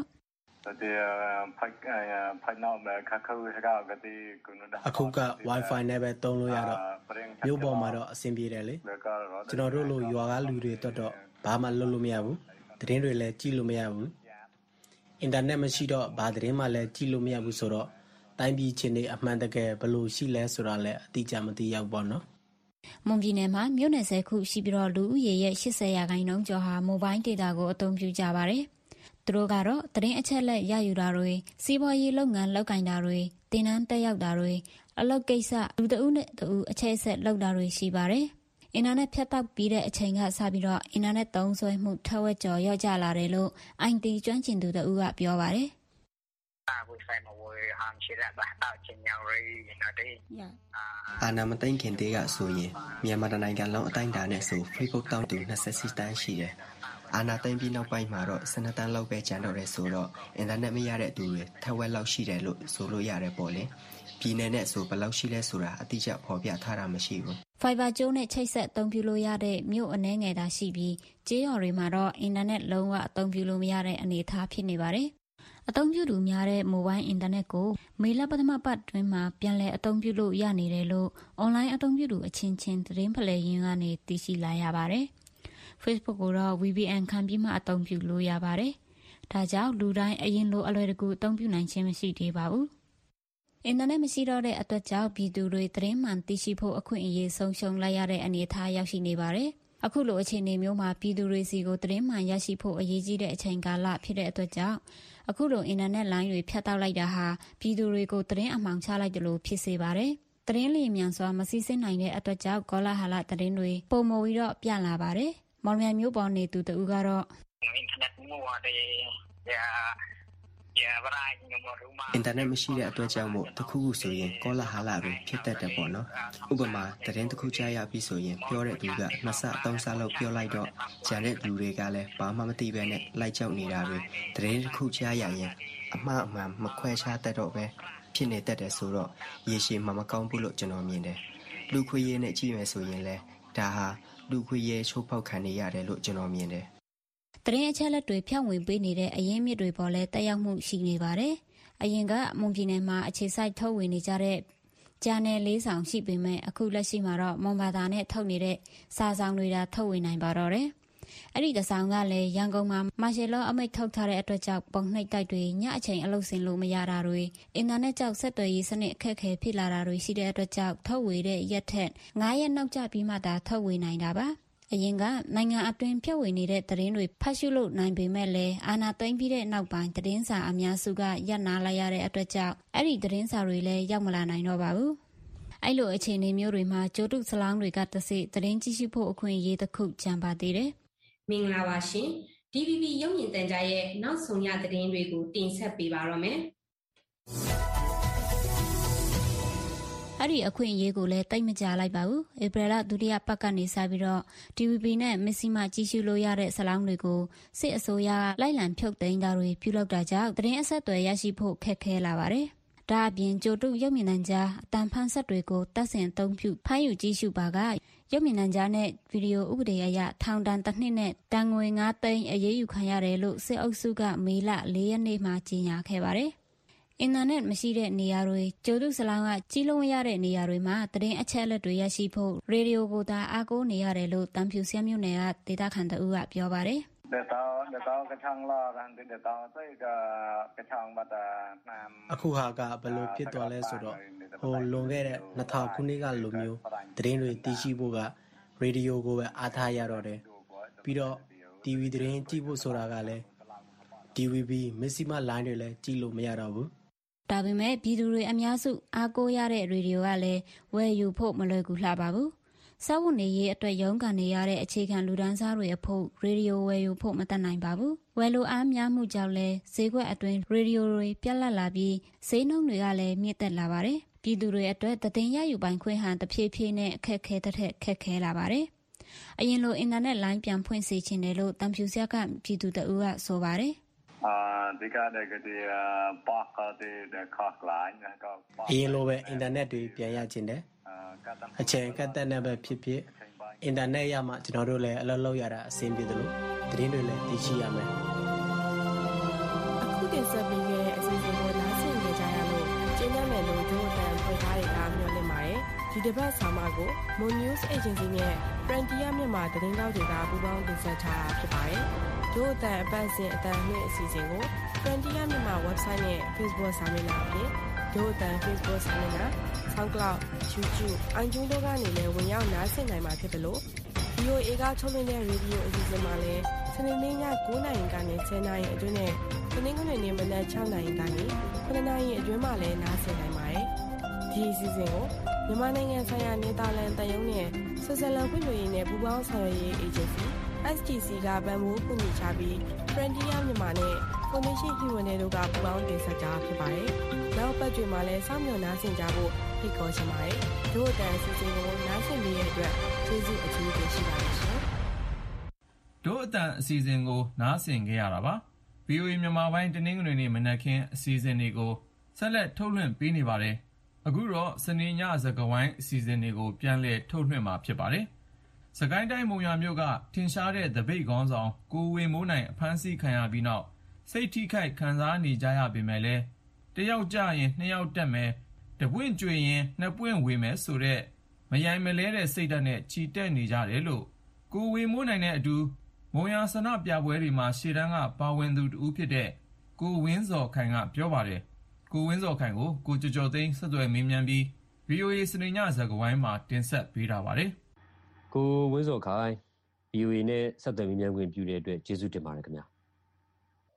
အခုက Wi-Fi နဲ့ပဲသုံးလို့ရတော့မြို့ပေါ်မှာတော့အဆင်ပြေတယ်လေကျွန်တော်တို့လိုရွာကလူတွေအတွက်တော့ဘာမှလုပ်လို့မရဘူးသတင်းတွေလည်းကြည့်လို့မရဘူးအင်တာနက်မရှိတော့ဘာသတင်းမှလည်းကြည့်လို့မရဘူးဆိုတော့တိုင်းပြည်ချင်းတွေအမှန်တကယ်ဘယ်လိုရှိလဲဆိုတာလည်းအတိအကျမသိရောက်ပေါ့နော်မွန်ပြည်နယ်မှာမြို့နယ်ဆယ်ခုရှိပြီးတော့လူဦးရေရဲ့80ရာခိုင်နှုန်းကျော်ဟာမိုဘိုင်းဒေတာကိုအသုံးပြုကြပါတယ်သူတို့ကတော့သတင်းအချက်လက်ရယူတာတွေစီးပွားရေးလုပ်ငန်းလုပ်ကိုင်တာတွေတင်နန်းတက်ရောက်တာတွေအလုပ်ကိစ္စလူတဦးနဲ့တဦးအချက်အဆက်လုပ်တာတွေရှိပါတယ်အင်တာနက်ဖြတ်တောက်ပြီးတဲ့အချိန်ကစပြီးတော့အင်တာနက်သုံးစွဲမှုထက်ဝက်ကျော်ရောက်ကြလာတယ်လို့ အိုင် တီ ကျွမ်းကျင်သူတဦးကပြောပါတယ်အာနာမသိခင်တေးကဆိုရင်မြန်မာနိုင်ငံလုံးအတိုင်းအတာနဲ့ဆို Facebook တောင်းတူ28တန်းရှိတယ်အာနာသိမ့်ပြီးနောက်ပိုင်းမှာတော့12တန်းလောက်ပဲကျန်တော့တယ်ဆိုတော့အင်တာနက်မရတဲ့သူတွေထက်ဝက်လောက်ရှိတယ်လို့ဆိုလို့ရတယ်ပေါ့လေပြည်နယ်နဲ့ဆိုဘယ်လောက်ရှိလဲဆိုတာအတိအကျဖော်ပြထားတာမရှိဘူး Fiber ကြိုးနဲ့ချိတ်ဆက်အသုံးပြုလို့ရတဲ့မြို့အနှဲငယ်သာရှိပြီးကျေးရွာတွေမှာတော့အင်တာနက်လုံးဝအသုံးပြုလို့မရတဲ့အနေအထားဖြစ်နေပါတယ်အသုံးပြုသူများတဲ့မိုဘိုင်းအင်တာနက်ကိုမေလပထမပတ်တွင်းမှာပြန်လည်အသုံးပြုလို့ရနေတယ်လို့အွန်လိုင်းအသုံးပြုသူအချင်းချင်းသတင်းဖလှယ်ရင်းကနေသိရှိလာရပါတယ် Facebook ကိုတော့ ဗီ ပီ အန် ခံပြီးမှအသုံးပြုလို့ရပါတယ်ဒါကြောင့်လူတိုင်းအရင်လိုအလွယ်တကူအသုံးပြုနိုင်ခြင်းမရှိသေးပါဘူးအင်တာနက်မရှိတော့တဲ့အတွက်ကြောင့်ပြည်သူတွေသတင်းမှန်သိရှိဖို့အခွင့်အရေးဆုံးရှုံးလိုက်ရတဲ့အနေအထားရောက်ရှိနေပါတယ်။အခုလိုအခြေအနေမျိုးမှာပြည်သူတွေစီကိုသတင်းမှန်ရရှိဖို့အရေးကြီးတဲ့အချိန်ကာလဖြစ်တဲ့အတွက်ကြောင့်အခုလိုအင်တာနက်လိုင်းတွေဖြတ်တောက်လိုက်တာဟာပြည်သူတွေကိုသတင်းအမှောင်ချလိုက်တယ်လို့ဖြစ်စေပါတယ်။သတင်းလျင်မြန်စွာမစီစစ်နိုင်တဲ့အတွက်ကြောင့်ကောလာဟလသတင်းတွေပုံမပြီးတော့ပြလာပါတယ်။မော်လမြိုင်မြို့ပေါ်နေသူတူကတော့အင်တာနက်မရှိတဲ့အတွက်ကြောင့်မို့တစ်ခုခုဆိုရင်ကောလာဟလတွေဖြစ်တတ်တယ်ပေါ့နော်ဥပမာသတင်းတစ်ခုကြားရပြီဆိုရင်ပြောတဲ့သူကနှစ်ဆသုံးဆလောက်ပြောလိုက်တော့ဂျန်တဲ့လူတွေကလည်းဘာမှမသိပဲနဲ့လိုက်ကြောက်နေတာတွေသတင်းတစ်ခုကြားရရင်အမှားအမှန်မခွဲခြားတတ်တော့ပဲဖြစ်နေတတ်တယ်ဆိုတော့ရေရှည်မှမကောင်းဘူးလို့ကျွန်တော်မြင်တယ်လူခွေရေးနဲ့ကြည့်မယ်ဆိုရင်လည်းဒါဟာလူခွေရေးချိုးဖောက်ခံနေရတယ်လို့ကျွန်တော်မြင်တယ်သတင်းအချက်လက်တွေဖြန့်ဝေပေးနေတဲ့အရင်းမြစ်တွေပေါ်လဲတက်ရောက်မှုရှိနေပါတယ်။အရင်ကမွန်ပြည်နယ်မှာအခြေစိုက်ထုတ်ဝေနေကြတဲ့ဂျာနယ်လေးဆောင်ရှိပေမဲ့အခုလက်ရှိမှာတော့မွန်ဘာသာနဲ့ထုတ်နေတဲ့စာဆောင်တွေဒါထုတ်ဝေနိုင်ပါတော့တယ်။အဲ့ဒီတဆောင်ကလည်းရန်ကုန်မှာမာရှယ်လောအမိတ်ထုတ်ထားတဲ့အတွက်ကြောင့်ပုံနှိပ်တိုက်တွေညအချိန်အလုပ်ဆင်လို့မရတာတွေအင်တာနက်ကြောင့်ဆက်သွယ်ရေးစနစ်အခက်အခဲဖြစ်လာတာတွေရှိတဲ့အတွက်ကြောင့်ထုတ်ဝေတဲ့ရက်ထက်၅ရက်နောက်ကျပြီးမှသာထုတ်ဝေနိုင်တာပါ။အရင်ကနိုင်ငံအတွင်းဖြန့်ဝေနေတဲ့သတင်းတွေဖတ်ရှုလို့နိုင်ပေမဲ့လည်းအာဏာသိမ်းပြီးတဲ့နောက်ပိုင်းသတင်းစာအများစုကရပ်နားလိုက်ရတဲ့အတွက်ကြောင့်အဲ့ဒီသတင်းစာတွေလည်းရောက်မလာနိုင်တော့ပါဘူး။အဲ့လိုအခြေအနေမျိုးတွေမှာကျိုးတုဆလောင်းတွေကတဆိသတင်းကြည့်ရှုဖို့အခွင့်အရေးတစ်ခုကြံပါသေးတယ်။မင်္ဂလာပါရှင်။ ဒီ ဗီ ဘီ ရုပ်မြင်သံကြားရဲ့နောက်ဆုံးရသတင်းတွေကိုတင်ဆက်ပေးပါတော့မယ်။အဲ့ဒီအခွင့်အရေးကိုလည်းတိတ်မကြလိုက်ပါဘူးဧပြီလဒုတိယပတ်ကနေစပြီးတော့ ဒီ ဗီ ဘီ နဲ့မက်ဆီမကြည့်ရှုလို့ရတဲ့ဇာတ်လမ်းတွေကိုစစ်အစိုးရကလိုက်လံဖြုတ်သိမ်းတာတွေပြုလုပ်တာကြောင့်သတင်းအဆက်အသွယ်ရရှိဖို့ခက်ခဲလာပါတယ်ဒါအပြင်ကြိုတုရုပ်မြင်သံကြားအတန်ဖန်ဆက်တွေကိုတပ်ဆင်အသုံးပြုဖမ်းယူကြည့်ရှုပါကရုပ်မြင်သံကြားနဲ့ဗီဒီယိုဥပဒေအရထောင်ဒဏ်တစ်နှစ်နဲ့တန်ငွေ၅သိန်းအရေးယူခံရတယ်လို့စစ်အုပ်စုကမေလ၄ရက်နေ့မှာကြေညာခဲ့ပါတယ်အင်တာနက်မရှိတဲ့နေရာတွေကျိုးတုစလောင်းကကြီးလုံးရတဲ့နေရာတွေမှာသတင်းအချက်အလက်တွေရရှိဖို့ရေဒီယိုကိုသာအားကိုးနေရတယ်လို့တန်ဖြူဆဲမြို့နယ်ကဒေသခံတအုပ်ကပြောပါတယ်အခုဟာကဘယ်လိုဖြစ်သွားလဲဆိုတော့ဟိုလွန်ခဲ့တဲ့နှစ်ထောင်ခုနှစ်ကလိုမျိုးသတင်းတွေသိရှိဖို့ကရေဒီယိုကိုပဲအားထားရတော့တယ်ပြီးတော့ တီဗီ သတင်းကြည့်ဖို့ဆိုတာကလည်း ဒီ ဗီ ဘီ မက်ဆီမလိုင်းတွေလည်းကြည့်လို့မရတော့ဘူးဒါပေမဲ့ပြည်သူတွေအများစုအားကိုးရတဲ့ရေဒီယိုကလည်းဝယ်ယူဖို့မလွယ်ကူလှပါဘူးစာဝတ်နေရေးအတွက်ရုန်းကန်နေရတဲ့အခြေခံလူဒန်းစားတွေအဖို့ရေဒီယိုဝယ်ယူဖို့မတတ်နိုင်ပါဘူးဝယ်လိုအားများမှုကြောင့်လဲဈေးကွက်အတွင်းရေဒီယိုတွေပြက်လက်လာပြီးဈေးနှုန်းတွေကလည်းမြင့်တက်လာပါတယ်ပြည်သူတွေအတွက်သတင်းရယူပိုင်ခွင့်ဟန်တဖြည်းဖြည်းနဲ့အခက်ခဲတဲ့ခက်ခဲလာပါတယ်အရင်လိုအင်တာနက်လိုင်းပြန်ဖွင့်စေချင်တယ်လို့တန်ဖြူဆက်ကပြည်သူတအုပ်ကဆိုပါတယ်ဒီကတဲ့ကတဲ့ပါကတဲ့ခါကလိုင်းကတော့အရင်လိုပဲအင်တာနက်တွေပြန်ရချင်တယ်အချိန်ကတ်တဲ့နဲ့ပဲဖြစ်ဖြစ်အင်တာနက်ရမှကျွန်တော်တို့လည်းအလုပ်လုပ်ရတာအဆင်ပြေတယ်လို့သတင်းတွေလည်းသိရှိရမယ်အခုတင်ဆက်ပေးခဲ့တဲ့အစီအစဉ်ကိုနားဆင်ကြကြရလို့ကျင်းရမယ်လို့တို့တန်ဖွဲ့ထားတဲ့အားမျိုးနဲ့ပါတယ်ဒီတစ်ပတ်ဆောင်းပါကို Moon News Agency နဲ့ Frontier မြန်မာသတင်းတောက်တွေကပူးပေါင်းတင်ဆက်ထားတာဖြစ်ပါတယ်တို့အတန်အပတ်စဉ်အတန်နှင့်အစီအစဉ်ကို Frontier မြန်မာ website နဲ့ Facebook စာမျက်နှာဖြင့်တို့အတန် Facebook စာမျက်နှာ SoundCloud, YouTube, iTunes တို့ကနေလည်းဝင်ရောက်နားဆင်နိုင်မှာဖြစ်တယ်လို့ ဗီအိုအေ ကထုတ်လွှင့်တဲ့ရေဒီယိုအစီအစဉ်မှာလည်းစနေနေ့ည၉နာရီကနေ၁၀နာရီအတွင်းနဲ့တနင်္ဂနွေနေ့မနက်၆နာရီကနေ၇နာရီအတွင်းမှာလည်းနားဆင်နိုင်ပါတယ်ဒီအစီအစဉ်ကိုမြန်မာနိုင်ငံဆိုင်ရာနယ်သာလန်တန်ယုံနဲ့ဆွစ်ဇာလန်ပြည်နယ်နဲ့ပူးပေါင်းဆောင်ရွက်ရေး Agency အက်စ် တီ စီ ကဗန်မိုးကူညီချပြီး Frontier မြန်မာနဲ့ Foundation Human တို့ကပူးပေါင်းတင်ဆက်ကြဖြစ်ပါတယ်နောက်ပတ်တွေမှာလည်းစောင့်မျှော်နားဆင်ကြဖို့ဖိတ်ခေါ်ချင်ပါတယ်တို့အတန်အစီအစဉ်ကိုနားဆင်ပေးတဲ့အတွက်ကျေးဇူးအထူးတင်ရှိပါတယ်ရှင်တို့အတန်အစီအစဉ်ကိုနားဆင်ခဲ့ရတာပါ ဗီအိုအေ မြန်မာပိုင်းတနင်္ဂနွေနေ့မနက်ခင်းအစီအစဉ်တွေကိုဆက်လက်ထုတ်လွှင့်ပေးနေပါတယ်အခုတော့စနေညစကဝိုင်းအစီအစဉ်တွေကိုပြန်လည်ထုတ်လွှင့်မှာဖြစ်ပါတယ်စကိုင်းတိုင်းမုံရွာမြို့ကထင်ရှားတဲ့သပိတ်ခေါင်းဆောင်ကိုဝေမိုးနိုင်အဖမ်းဆီးခံရပြီးနောက်စိတ်ထိခိုက်ခံစားနေကြရပေမဲ့လည်းတယောက်ကြရင်နှစ်ယောက်တက်မယ်တပွင့်ကျွေရင်နှစ်ပွင့်ဝေမယ်ဆိုတဲ့မယိုင်မလဲတဲ့စိတ်ဓာတ်နဲ့ချီတက်နေကြတယ်လို့ကိုဝေမိုးနိုင်တဲ့အတူမုံရွာဆန္ဒပြပွဲတွေမှာရှေ့တန်းကပါဝင်သူတူဖြစ်တဲ့ကိုဝင်းစော်ခိုင်ကပြောပါတယ်ကိုဝင်းစော်ခိုင်ကိုကိုကျော်ကျော်သိန်းဆက်သွယ်မေးမြန်းပြီး ဗီအိုအေ စနေညစကားဝိုင်းမှာတင်ဆက်ပေးတာပါတယ်ကိုဝင်းစော်ခိုင် ဗီအိုအေ နဲ့ဆက်သွယ်မေးမြန်းခွင့်ပြုတဲ့အတွက်ကျေးဇူးတင်ပါတယ်ခင်ဗျာဆို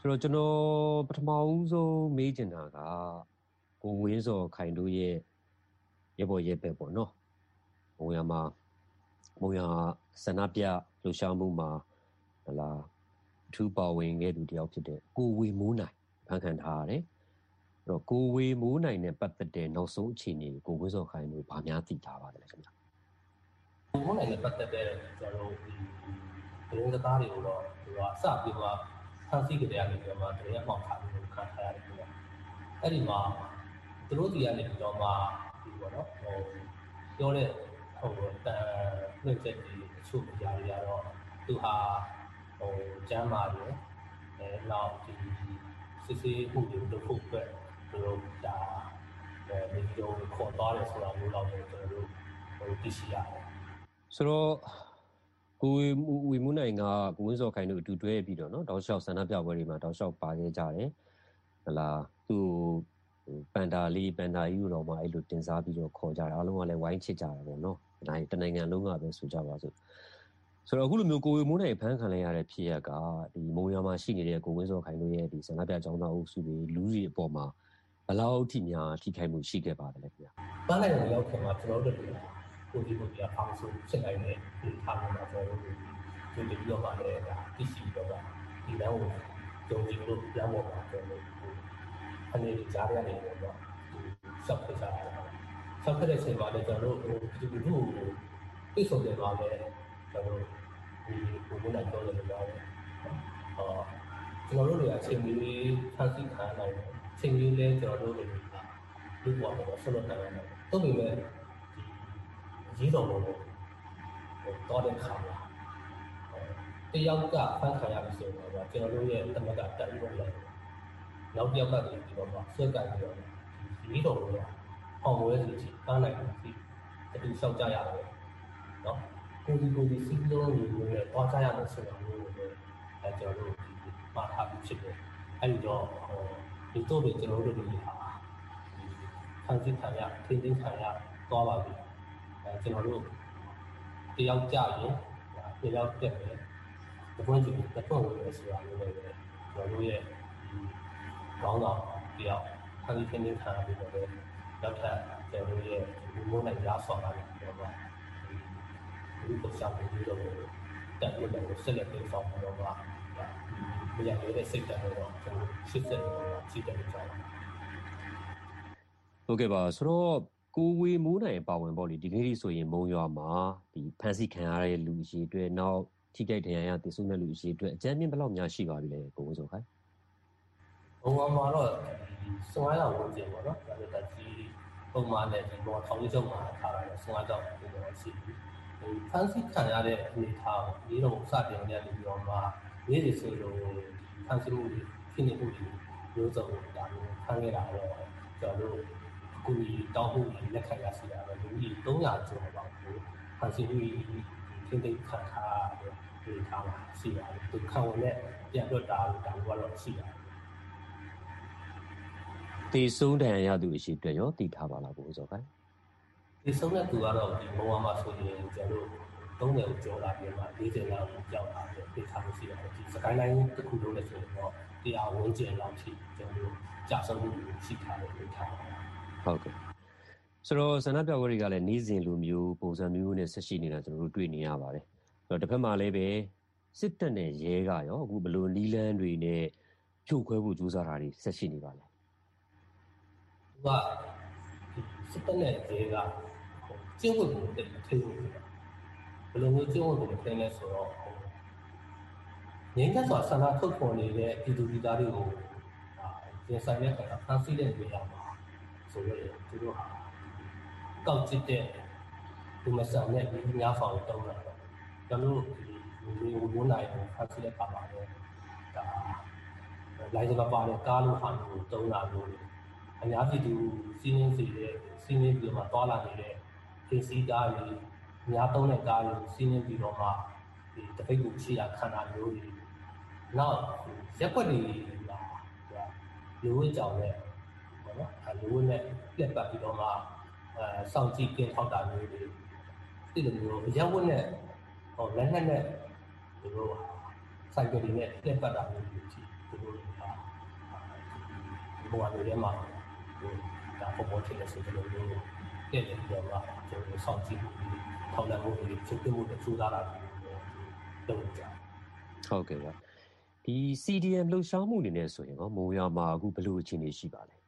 ဆိုတော့ကျွန်တော်ပထမဦးဆုံးမေးချင်တာကကိုဝင်းစောခိုင်တို့ရဲ့ရပေါ်ရဲပဲပေါ့နော်မုံရမှာမုံရဆန္ဒပြလှူရှားမှုမှာဟလာအထူးပါဝင်ခဲ့သူတယောက်ဖြစ်တဲ့ကိုဝေမိုးနိုင်ဖန်ခံထားရတယ်အဲ့တော့ကိုဝေမိုးနိုင်နဲ့ပတ်သက်တဲ့နောက်ဆုံးအခြေအနေကိုဝင်းစောခိုင်တို့ဗာများသိထားပါတယ်ခင်ဗျာကိုဝေမိုးနိုင်နဲ့ပတ်သက်တဲ့ကျွန်တော်တို့ဒီသတင်းစကားတွေကိုတော့သူကစပြီးတော့ဖန်ဆီးကြတဲ့အနေနဲ့မှာတရားမှောက်ထားပြီးတော့ခံထားရတယ်ခင်ဗျာအဲ့ဒီမှာသူတို့ဒီကနေပြီးတော့မှဒီပေါ့နော်ဟိုပြောတဲ့ဟိုတန်နှိမ့်ချက်ဒီအချို့အရာတွေကတော့သူဟာဟိုကျမ်းမာတယ်အဲနောက်ဒီစစ်စစ်မှုတွေလုပ်ဖို့အတွက်သူတို့ဒါအဲဒီလိုခေါ်သွားတယ်ဆိုတာမျိုးတော့ကျွန်တော်တို့ဟိုသိရှိရတယ်ဆိုတော့ကိုဝေမိုးနိုင်ကကိုဝင်းစောခိုင်တို့အတူတွဲပြီးတော့နော်တောက်လျှောက်ဆန္ဒပြပွဲတွေမှာတောက်လျှောက်ပါခဲ့ကြတယ်ဟလာသူပန်တာလေးပန်တာကြီးတို့တော့မှအဲ့လိုတင်စားပြီးတော့ခေါ်ကြတယ်အားလုံးကလည်းဝိုင်းချစ်ကြတာပေါ့နော်ဒါတနိုင်ငံလုံးကပဲဆိုကြပါစို့ဆိုတော့အခုလိုမျိုးကိုဝေမိုးနိုင်ဖန်ခံလိုက်ရတဲ့ဖြစ်ရက်ကဒီမုံရမှာရှိနေတဲ့ကိုဝင်းစောခိုင်တို့ရဲ့ဒီဆန္ဒပြကြောင်းသားအုပ်စုတွေလူတွေအပေါ်မှာဘယ်လောက်ထိများထိခိုက်မှုရှိခဲ့ပါတယ်ခင်ဗျာပန်းလိုက်ရောက်ခင်မှာကျွန်တော်တို့ကိုဒီကိုပြဖောင်းဆိုဖြစ်နိုင်တဲ့ဒီထားမှာကျွန်တော်တို့ဒီဒီပြောပါလေဒါသိရှိတော့ဒီလမ်းကိုကြုံကြည့်လို့ပြောင်းပေါ်မှာကျွန်တော်တို့အနေနဲ့ကြားရနေတော့ဆောက်ခဲ့ကြတယ်ဆောက်ခဲ့တဲ့အချိန်မှာလည်းကျွန်တော်တို့ဒီဒီလိုပြည့်စုံတယ်ပါပဲကျွန်တော်တို့ဒီကိုယ်နဲ့ပြောလို့ရတယ်အော်ကျွန်တော်တို့တွေအချိန်ကြီးဖန်ဆီးခံနိုင်တယ်အချိန်ကြီးလည်းကျွန်တော်တို့တွေကဒီပေါ်မှာဆက်လုပ်နိုင်တယ်တော့ဒီမဲ့ရေးတော်လို့တော့တဲ့ခါမှာတယောက်ကဖန်ခံရပြီဆိုတော့ကျွန်တော်တို့ရဲ့တမကတက်ပြီးတော့လည်းနောက်တစ်ယောက်ကဒီတော့မှဆွဲကြပြီးတော့ရေးတော်လို့အောင်ဝဲစီချပန်းနိုင်ပြီအတူဆောက်ကြရတယ်နော်ကိုဒီကိုဒီစီလုံးမျိုးနဲ့တွားကြရမယ်ဆိုတော့မျိုးတွေအဲကျွန်တော်တို့ဒီမှာထားပြီးဖြစ်တယ်အဲဒီတော့ဟိုဒီတော့ပဲကျွန်တော်တို့ဒီဟာဖန်ဆီးခံရထိန်းသိမ်းခံရသွားပါပြီအဲကျွန်တော်တို့တယောက်ကြရင်တယောက်တက်တယ်ဘယ်ဘက်ကြီးတစ်ဖွဲ့ဝင်လို့ဆိုတာမျိုးပဲကျွန်တော်တို့ရဲ့ကောင်းတော့တယောက်ဖန်ဆီးထိန်းသိမ်းခံရပြီးတော့နောက်ထပ်ကျွန်တော်တို့ရဲ့ဒီမိုးနဲ့ရားဆော်လာတယ်ပြောတော့ဒီကိုရှာပြီးတော့တက်ပြီးတော့ဆက်လက်ပြီးဆောင်တော့မှာမရတဲ့စိတ်ဓာတ်တော့ကျွန်တော်ရှစ်ဆက်တော့ကြည့်တယ်ကြောင်းဟုတ်ကဲ့ပါဆိုတော့ကိုဝေမိုးနိုင်ပါဝင်ပေါ့လေဒီကနေ့ဆိုရင်မုံရွာမှာဒီဖန်စီခံရတဲ့လူအရေးအတွက်နောက်ထိကြိုက်ဒဏ်ရာရတည်ဆုံတဲ့လူအရေးအတွက်အကြမ်းမြင့်ဘယ်လောက်များရှိပါပြီလဲကိုဝင်းစောခိုင်ဘုံမှာမှာတော့စွမ်းရဝင်ကြပေါ့နော်ဒါပေမဲ့ဒီပုံမှန်နဲ့ဒီဘောထောင်လေးချုပ်မှာထားတာလည်းစွမ်းရတော့ဒီလိုရှိပြီဟိုဖန်စီခံရတဲ့အနေထားကိုဒီတော့စတင်နေတယ်ပြီးတော့မှနေ့တွေဆိုလို့ဖန်စီမှုဖြစ်နေမှုတွေမျိုးစုံဒါမျိုးဖန်ခဲ့တာတော့ကျွန်တော်တို့အခုဒီတောင်းမှုတွေလက်ခံရစီတာပဲလူကြီးသုံးရာကျော်ပါဘူးဖန်စီမှုထင်းသိခံထားတဲ့ဒီထားမှာရှိရတယ်သူခံဝင်တဲ့ပြန်လွတ်တာလို့တောင်းတော့ရှိရတယ်တည်ဆုံးဒဏ်ရာရသူအရှိအတွက်ရောတည်ထားပါလားကိုစောခိုင်တည်ဆုံးတဲ့သူကတော့ဒီဘဝမှာဆိုရင်ကျွန်တော်တို့သုံးတယ်ကိုကြောလာပြီးမှ၄၀လောက်ကြောက်လာပြီးပြေးထားလို့ရှိရတယ်ဒီစကိုင်းလိုင်းတစ်ခုလုံးလည်းဆိုတော့တရားဝန်းကျင်လောက်ရှိကျွန်တော်တို့ကြာဆုံးမှုရှိထားတယ်လို့ထားပါတယ်ဟုတ်ကဲ့ဆိုတော့ဆန္ဒပြပွဲတွေကလည်းနေ့စဉ်လိုမျိုးပုံစံမျိုးနဲ့ဆက်ရှိနေတာကျွန်တော်တို့တွေ့နေရပါတယ်အဲ့တော့တစ်ဖက်မှာလည်းပဲစစ်တပ်နဲ့ရဲကရောအခုဘလို့နီးလန်းတွေနဲ့ဖြိုခွဲဖို့ကြိုးစားတာတွေဆက်ရှိနေပါလဲသူကစစ်တပ်နဲ့ရဲကကျင်းဝတ်ကိုတက်ထိလို့ဘယ်လိုမျိုးကျင်းဝတ်ကိုထင်းလဲဆိုတော့ငင်းသက်စွာဆန္ဒထုတ်ဖော်နေတဲ့ပြည်သူပြည်သားတွေကိုရင်ဆိုင်တဲ့အခါဖန်ဆီးတဲ့နေရာမှာဆိုရရင်သူတို့ဟာကောက်ကျစ်တဲ့ဒီမဆန်နဲ့ဒီညာဆောင်တုံးတာတော့ကျွန်တော်တို့ဒီဝိုးနိုင်ဖန်ဆီးတဲ့ပါပါတယ်ဒါလိုင်းစပါပါနဲ့ကားလို့ဟာမျိုးတုံးတာမျိုးအများပြည်သူစီးနှင်းစီတဲ့စီးနှင်းပြီးတော့မှတွာလာနေတဲ့ခေစီကားတွေအများသုံးတဲ့ကားတွေစီးနှင်းပြီးတော့မှဒီတပိတ်ကိုချီရခန္ဓာမျိုးတွေနောက်ရက်ွက်တွေလာလူဝဲကြောင်နဲ့ပေါ့နော်အဲလူဝဲနဲ့ပြက်ပတ်ပြီးတော့မှအဲစောင့်ကြည့်ကင်းထောက်တာမျိုးတွေဒီလိုမျိုးရက်ဝက်နဲ့ဟောလက်နက်နဲ့ဒီလိုစိုက်ကယ်တွေနဲ့ပြက်ပတ်တာမျိုးတွေဒီလိုတို့ကဒီဘဝတွေထဲမှာဒါပေါ်ပေါ်ဖြစ်နေဆိုကျွန်တော်တို့တည့်တယ်ပြီးတော့မှကျွန်တော်စောင့်ကြည့်မှုထောက်လှမ်းမှုတွေချုပ်ပြမှုတွေစူးစမ်းတာတွေလုပ်ကြဟုတ်ကဲ့ပါဒီ စီ ဒီ အမ် လှုပ်ရှားမှုအနေနဲ့ဆိုရင်ရောမုံရွာမှာအခုဘယ်လိုအခြေအနေရှိပါလဲ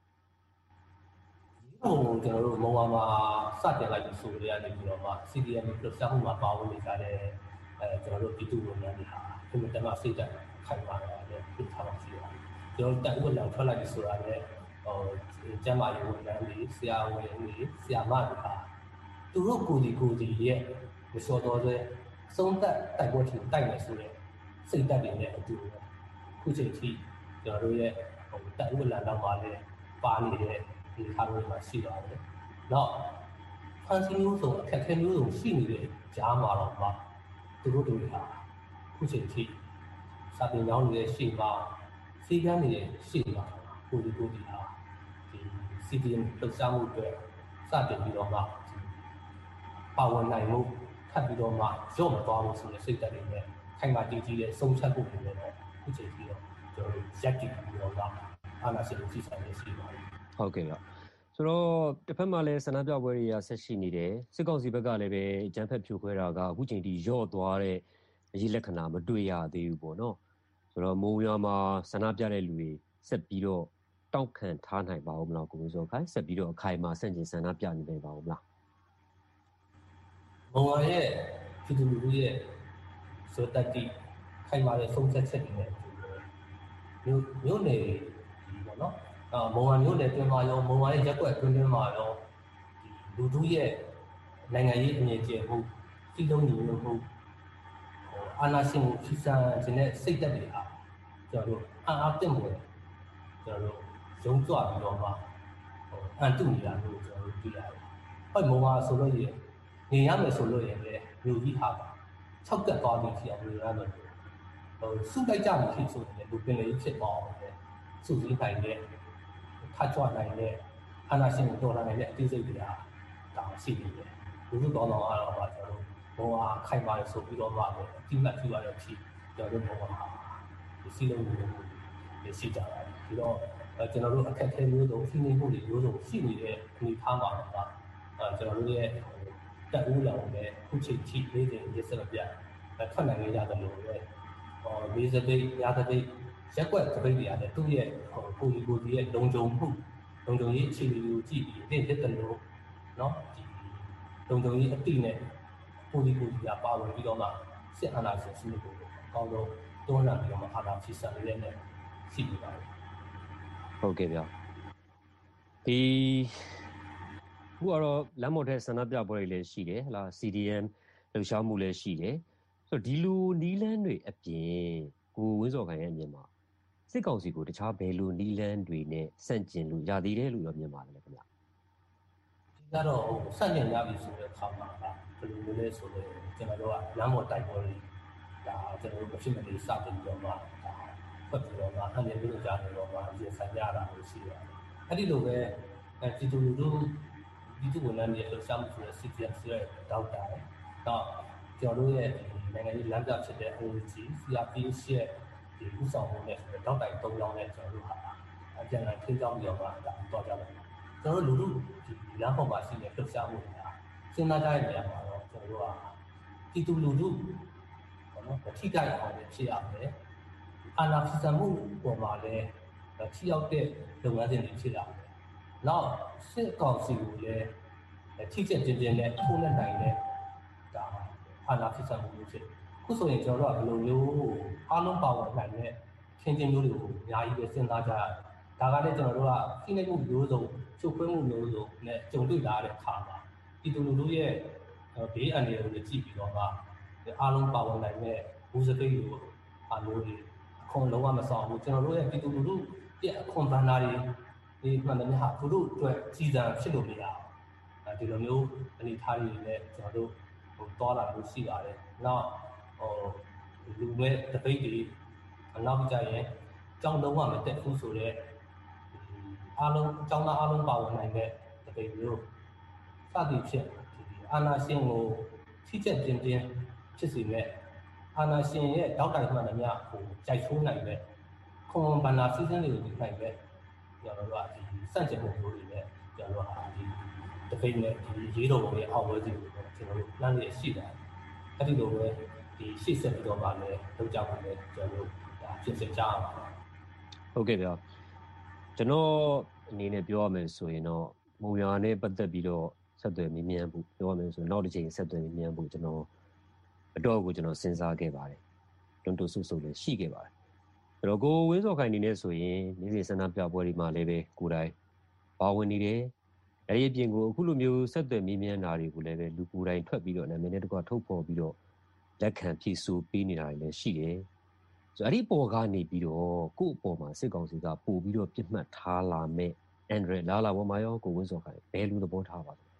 ဟိုကျွန်တော်တို့မုံရွာမှာစတင်လိုက်ပြီးဆိုရတဲ့ပြီးတော့မှ စီ ဒီ အမ် လှုပ်ရှားမှုမှာပါဝင်နေကြတဲ့အဲကျွန်တော်တို့ပြည်သူ့ဝန်ထမ်းတွေဟာဒီမှာတမစိတ်ဓာတ်ခိုင်မာတဲ့ပြည်ထားပါရှိတယ်ကျွန်တော်တက်ဥပဒေထွက်လိုက်ပြီးဆိုတာလည်းဟိုကျမ်းမာရေးဝန်ထမ်းတွေဆရာဝန်တွေဆရာမတွေဟာသူတို့ကိုယ်ဒီကိုယ်ဒီရဲ့မလျှော်တော့တဲ့သုံးသက်တိုက်ပွဲထီတိုက်နေဆိုတဲ့စိတ်ဓာတ်တွေနဲ့အတူခုချိန်ထိကျွန်တော်တို့ရဲ့ဟိုတက်ဥပဒေတော့ပါလေပါနေတဲ့ဒီထားလို့မှရှိပါတယ်။နောက်ဖန်စီမျိုးစုံအခက်အခဲမျိုးစုံရှိနေတဲ့ကြားမှာတော့မှသူတို့တွေဟာခုချိန်ထိစာတင်ကြောင်းတွေရှိပါစီကန်းတွေရှိပါကိုဒီကိုဒီဟာဒီ စီ ဒီ အမ် လှုပ်ရှားမှုတွေစတင်ပြီးတော့မှပါဝင်နိုင်မှုထပ်ပြီးတော့မှရော့မသွားဘူးဆိုတဲ့စိတ်ဓာတ်တွေနဲ့ခိုင်မာတည်ကြည်တဲ့ဆုံးဖြတ်မှုတွေနဲ့ခုချိန်ထိတော့ကျွန်တော်တို့ရက်တည်ပြီးတော့မှအာဏာရှင်ကိုကြီးဆိုင်နေရှိပါတယ်ဟုတ်ကဲ့ပါဆိုတော့တစ်ဖက်မှာလည်းဆန္ဒပြပွဲတွေကဆက်ရှိနေတယ်စစ်ကောင်စီဘက်ကလည်းပဲအကြမ်းဖက်ဖြိုခွဲတာကအခုချိန်ထိရော့သွားတဲ့အရေးလက္ခဏာမတွေ့ရသေးဘူးပေါ့နော်ဆိုတော့မုံရွာမှာဆန္ဒပြတဲ့လူတွေဆက်ပြီးတော့တောက်ခံထားနိုင်ပါဦးမလားကိုမျိုးစောခိုင်ဆက်ပြီးတော့အခိုင်အမာဆန့်ကျင်ဆန္ဒပြနေနိုင်ပါဦးမလားမုံရွာရဲ့ပြည်သူလူထုရဲ့ဆိုတတ်တိခိုင်မာတဲ့ဆုံးဖြတ်ချက်တွေနဲ့မျိုးမျိုးနေပေါ့နော်အာမုံရွာမျိုးနယ်တွင်မှာရောမုံရွာရဲ့ရက်ွက်တွင်တွင်မှာရောဒီလူထုရဲ့နိုင်ငံရေးအမြင်ကျမှုစီလုံးညီညွတ်မှုအာဏာရှင်ကိုဖီဆန်ခြင်းနဲ့စိတ်သက်တွေဟာကျွန်တော်တို့အံ့အားသင့်မှုကျွန်တော်တို့ရုံးကြွပြီးတော့မှအန်တုနေတာလို့ကျွန်တော်တို့တွေ့ရတယ်။ဟုတ်မုံရွာဆိုလို့ရနေရမယ်ဆိုလို့ရလေမြို့ကြီးဟာ၆ကတ်သွားပြီးဖြစ်အောင်လုပ်ရမယ်ဟိုစုလိုက်ကြမယ်ဖြစ်ဆိုရင်လူပင်လေးဖြစ်သွားအောင်လေစုစည်းနိုင်တဲ့ထကြွနိုင်တဲ့အာဏာရှင်ကိုတော်လှန်နိုင်တဲ့အသေးစိတ်တွေကဒါရှိနေတယ်လူလူတော်တော်အားတော့ပါကျွန်တော်တို့ဘုံအားခိုင်ပါရဆိုပြီးတော့မှအတိမတ်ပြရတဲ့ဖြစ်ကျွန်တော်တို့ဘုံအားဒီစီလုံးမျိုးတွေရှိကြတယ်ဒီတော့ကျွန်တော်တို့အခက်အခဲမျိုးစုံရှိနေမှုတွေမျိုးစုံရှိနေတဲ့အနေအထားမှာတော့အဲကျွန်တော်တို့ရဲ့တက်ဦးလောင်တဲ့ခုချိန်ထိလေးတွေရစရပြထွက်နိုင်ရကြတယ်လို့ပဲဟောဘေးစပိတ်ရသပိတ်ရက်ွက်စပိတ်တွေရတယ်သူ့ရဲ့ဟိုကိုဒီကိုဒီရဲ့လုံခြုံမှုလုံခြုံရေးအခြေအနေကိုကြည့်ပြီးတင့်တက်တယ်လို့เนาะဒီလုံခြုံရေးအတိနဲ့ကိုဒီကိုဒီကပါဝင်ပြီးတော့မှစစ်အာဏာရှင်စနစ်ကိုအကောင်းဆုံးတွန်းလှန်ပြီးတော့မှအာဏာဖီဆန်နေတဲ့နဲ့ရှိနေပါတယ်ဟုတ်ကဲ့ဗျာဒီခုကတော့လမ်းပေါ်ထက်ဆန္ဒပြပွဲတွေလည်းရှိတယ်ဟလား စီ ဒီ အမ် လှုပ်ရှားမှုလည်းရှိတယ်ဆိုတော့ဒီလိုနီးလန်းတွေအပြင်ကိုဝင်းစော်ခိုင်ရဲ့အမြင်မှာစစ်ကောင်စီကိုတခြားဘယ်လိုနီးလန်းတွေနဲ့ဆန့်ကျင်လို့ရသေးတယ်လို့ပြောမြင်ပါတယ်ခင်ဗျာဒီကတော့ဆန့်ကျင်ရပြီဆိုတဲ့အခါမှာဘယ်လိုလဲဆိုတော့ကျွန်တော်တို့ကလမ်းပေါ်တိုက်ပွဲတွေဒါကျွန်တော်တို့ဖြစ်မနေစတင်ပြီးတော့မှဒါဖတ်ပြီးတော့မှအမြင်မျိုးကြားနေတော့မှရင်ဆိုင်ရတာလို့ရှိရတယ်အဲ့ဒီလိုပဲအဲဒီလိုလိုဒီသူဝန်ထမ်းတွေလှုပ်ရှားမှုဆိုတဲ့ စီ ဒီ အမ် ဆိုတဲ့ဒေါက်တာတယ်တော့ကျွန်တော်တို့ရဲ့နိုင်ငံရေးလမ်းပြဖြစ်တဲ့ အို ဂျီ စီ အာร์ พี เอช ရဲ့ဒီဥဆောင်မှုနဲ့ဆိုတဲ့ဒေါက်တိုင်၃ယောက်နဲ့ကျွန်တော်တို့ဟာအပြန်အလှန်ထိန်းကျောင်းပြီးတော့မှဒါတော့ကြတယ်ကျွန်တော်တို့လူလူဒီလမ်းပေါ်မှာရှိတဲ့လှုပ်ရှားမှုတွေကစဉ်းစားကြတဲ့နေရာမှာတော့ကျွန်တော်တို့ကတီတူလူလူဘောနော်ထိကြရအောင်ဖြစ်ရမယ်အာဏာဖီဆန်မှုပေါ်မှာလည်းထိရောက်တဲ့လုပ်ငန်းစဉ်တွေဖြစ်လာတယ်နောက်စစ်ကောင်စီကိုလည်းထိကျက်ပြင်းပြင်းနဲ့ထိုးနှက်နိုင်တဲ့ဒါအာဏာဖီဆန်မှုမျိုးဖြစ်ခုဆိုရင်ကျွန်တော်တို့ကဘယ်လိုမျိုးအားလုံးပါဝင်နိုင်တဲ့ခင်းချင်းမျိုးတွေကိုအများကြီးပဲစဉ်းစားကြရတယ်ဒါကလည်းကျွန်တော်တို့ကဖိနှိပ်မှုမျိုးစုံချုပ်ခွဲမှုမျိုးစုံနဲ့ကြုံတွေ့လာတဲ့အခါမှာဒီလူလူရဲ့ဘေးအန္တရာယ်ကိုကြည့်ပြီးတော့မှအားလုံးပါဝင်နိုင်တဲ့ဘူစပိတ်လိုအားမျိုးတွေအခွန်လုံးဝမဆောင်ဘူးကျွန်တော်တို့ရဲ့ဒီလူလူရဲ့အခွန်ဘဏ္ဍာတွေဒီမှန်တယ်ဟာသူတို့အတွက်ကြီးစားဖြစ်လို့မရဘူးဒီလိုမျိုးအနေထားတွေနဲ့ကျွန်တော်တို့ဟိုတောလာလို့ရှိပါတယ်နောက်ဟိုလူမဲ့တပိတ်တွေနောက်ကြရင်ကြောင်းလုံးဝမတက်ဘူးဆိုတော့အားလုံးကြောင်းသားအားလုံးပါဝင်နိုင်တဲ့တပိတ်မျိုးစသည်ဖြင့်ဒီအာနာရှင်ကိုထိချက်ပြင်းပြင်းဖြစ်စီမဲ့အာနာရှင်ရဲ့တောက်တိုင်မှန်တယ်များဟိုကြိုက်ဆိုးနိုင်တဲ့ခွန်ဘန္နာစီစဉ်တွေကိုဒီနိုင်ပဲကျွန်တော်တို့ကဒီစန့်ကျင်မှုမျိုးတွေနဲ့ကျွန်တော်တို့ဟာဒီတပိတ်နဲ့ဒီရေးတော်ပုံရဲ့အောက်ဝဲစီကိုကျွန်တော်တို့လမ်းလေးရှိတယ်အဲ့ဒီလိုပဲဒီရှေ့ဆက်ပြီးတော့မှလည်းလောက်ကြပါမယ်ကျွန်တော်တို့ဒါပြင်ဆင်ကြရပါမယ်ဟုတ်ကဲ့ဗျာကျွန်တော်အနေနဲ့ပြောရမယ်ဆိုရင်တော့မူရနဲ့ပတ်သက်ပြီးတော့ဆက်သွယ်မြင်းမြန်းဖို့ပြောရမယ်ဆိုရင်နောက်တစ်ချိန်ဆက်သွယ်မြင်းမြန်းဖို့ကျွန်တော်အတော့ကိုကျွန်တော်စဉ်းစားခဲ့ပါတယ်တွန်းတိုးဆုပ်ဆုပ်လည်းရှိခဲ့ပါတယ်အဲ့တော့ကိုဝင်းစော်ခိုင်နေနဲ့ဆိုရင်နေ့စဉ်ဆန္ဒပြပွဲတွေမှာလည်းပဲကိုယ်တိုင်ပါဝင်နေတယ်အဲ့ဒီအပြင်ကိုအခုလိုမျိုးဆက်သွယ်မြင်းမြန်းတာတွေကိုလည်းပဲလူကိုယ်တိုင်ထွက်ပြီးတော့နာမည်နဲ့တကွထုတ်ဖော်ပြီးတော့လက်ခံဖြည့်ဆို့ပေးနေတာတွေလည်းရှိတယ်ဆိုအဲ့ဒီပေါ်ကနေပြီးတော့ကို့အပေါ်မှာစစ်ကောင်စီကပို့ပြီးတော့ပြစ်မှတ်ထားလာမဲ့အန်ဒရလာလာပေါ်မှာရောကိုဝင်းစော်ခိုင်ဘယ်လိုသဘောထားပါလဲ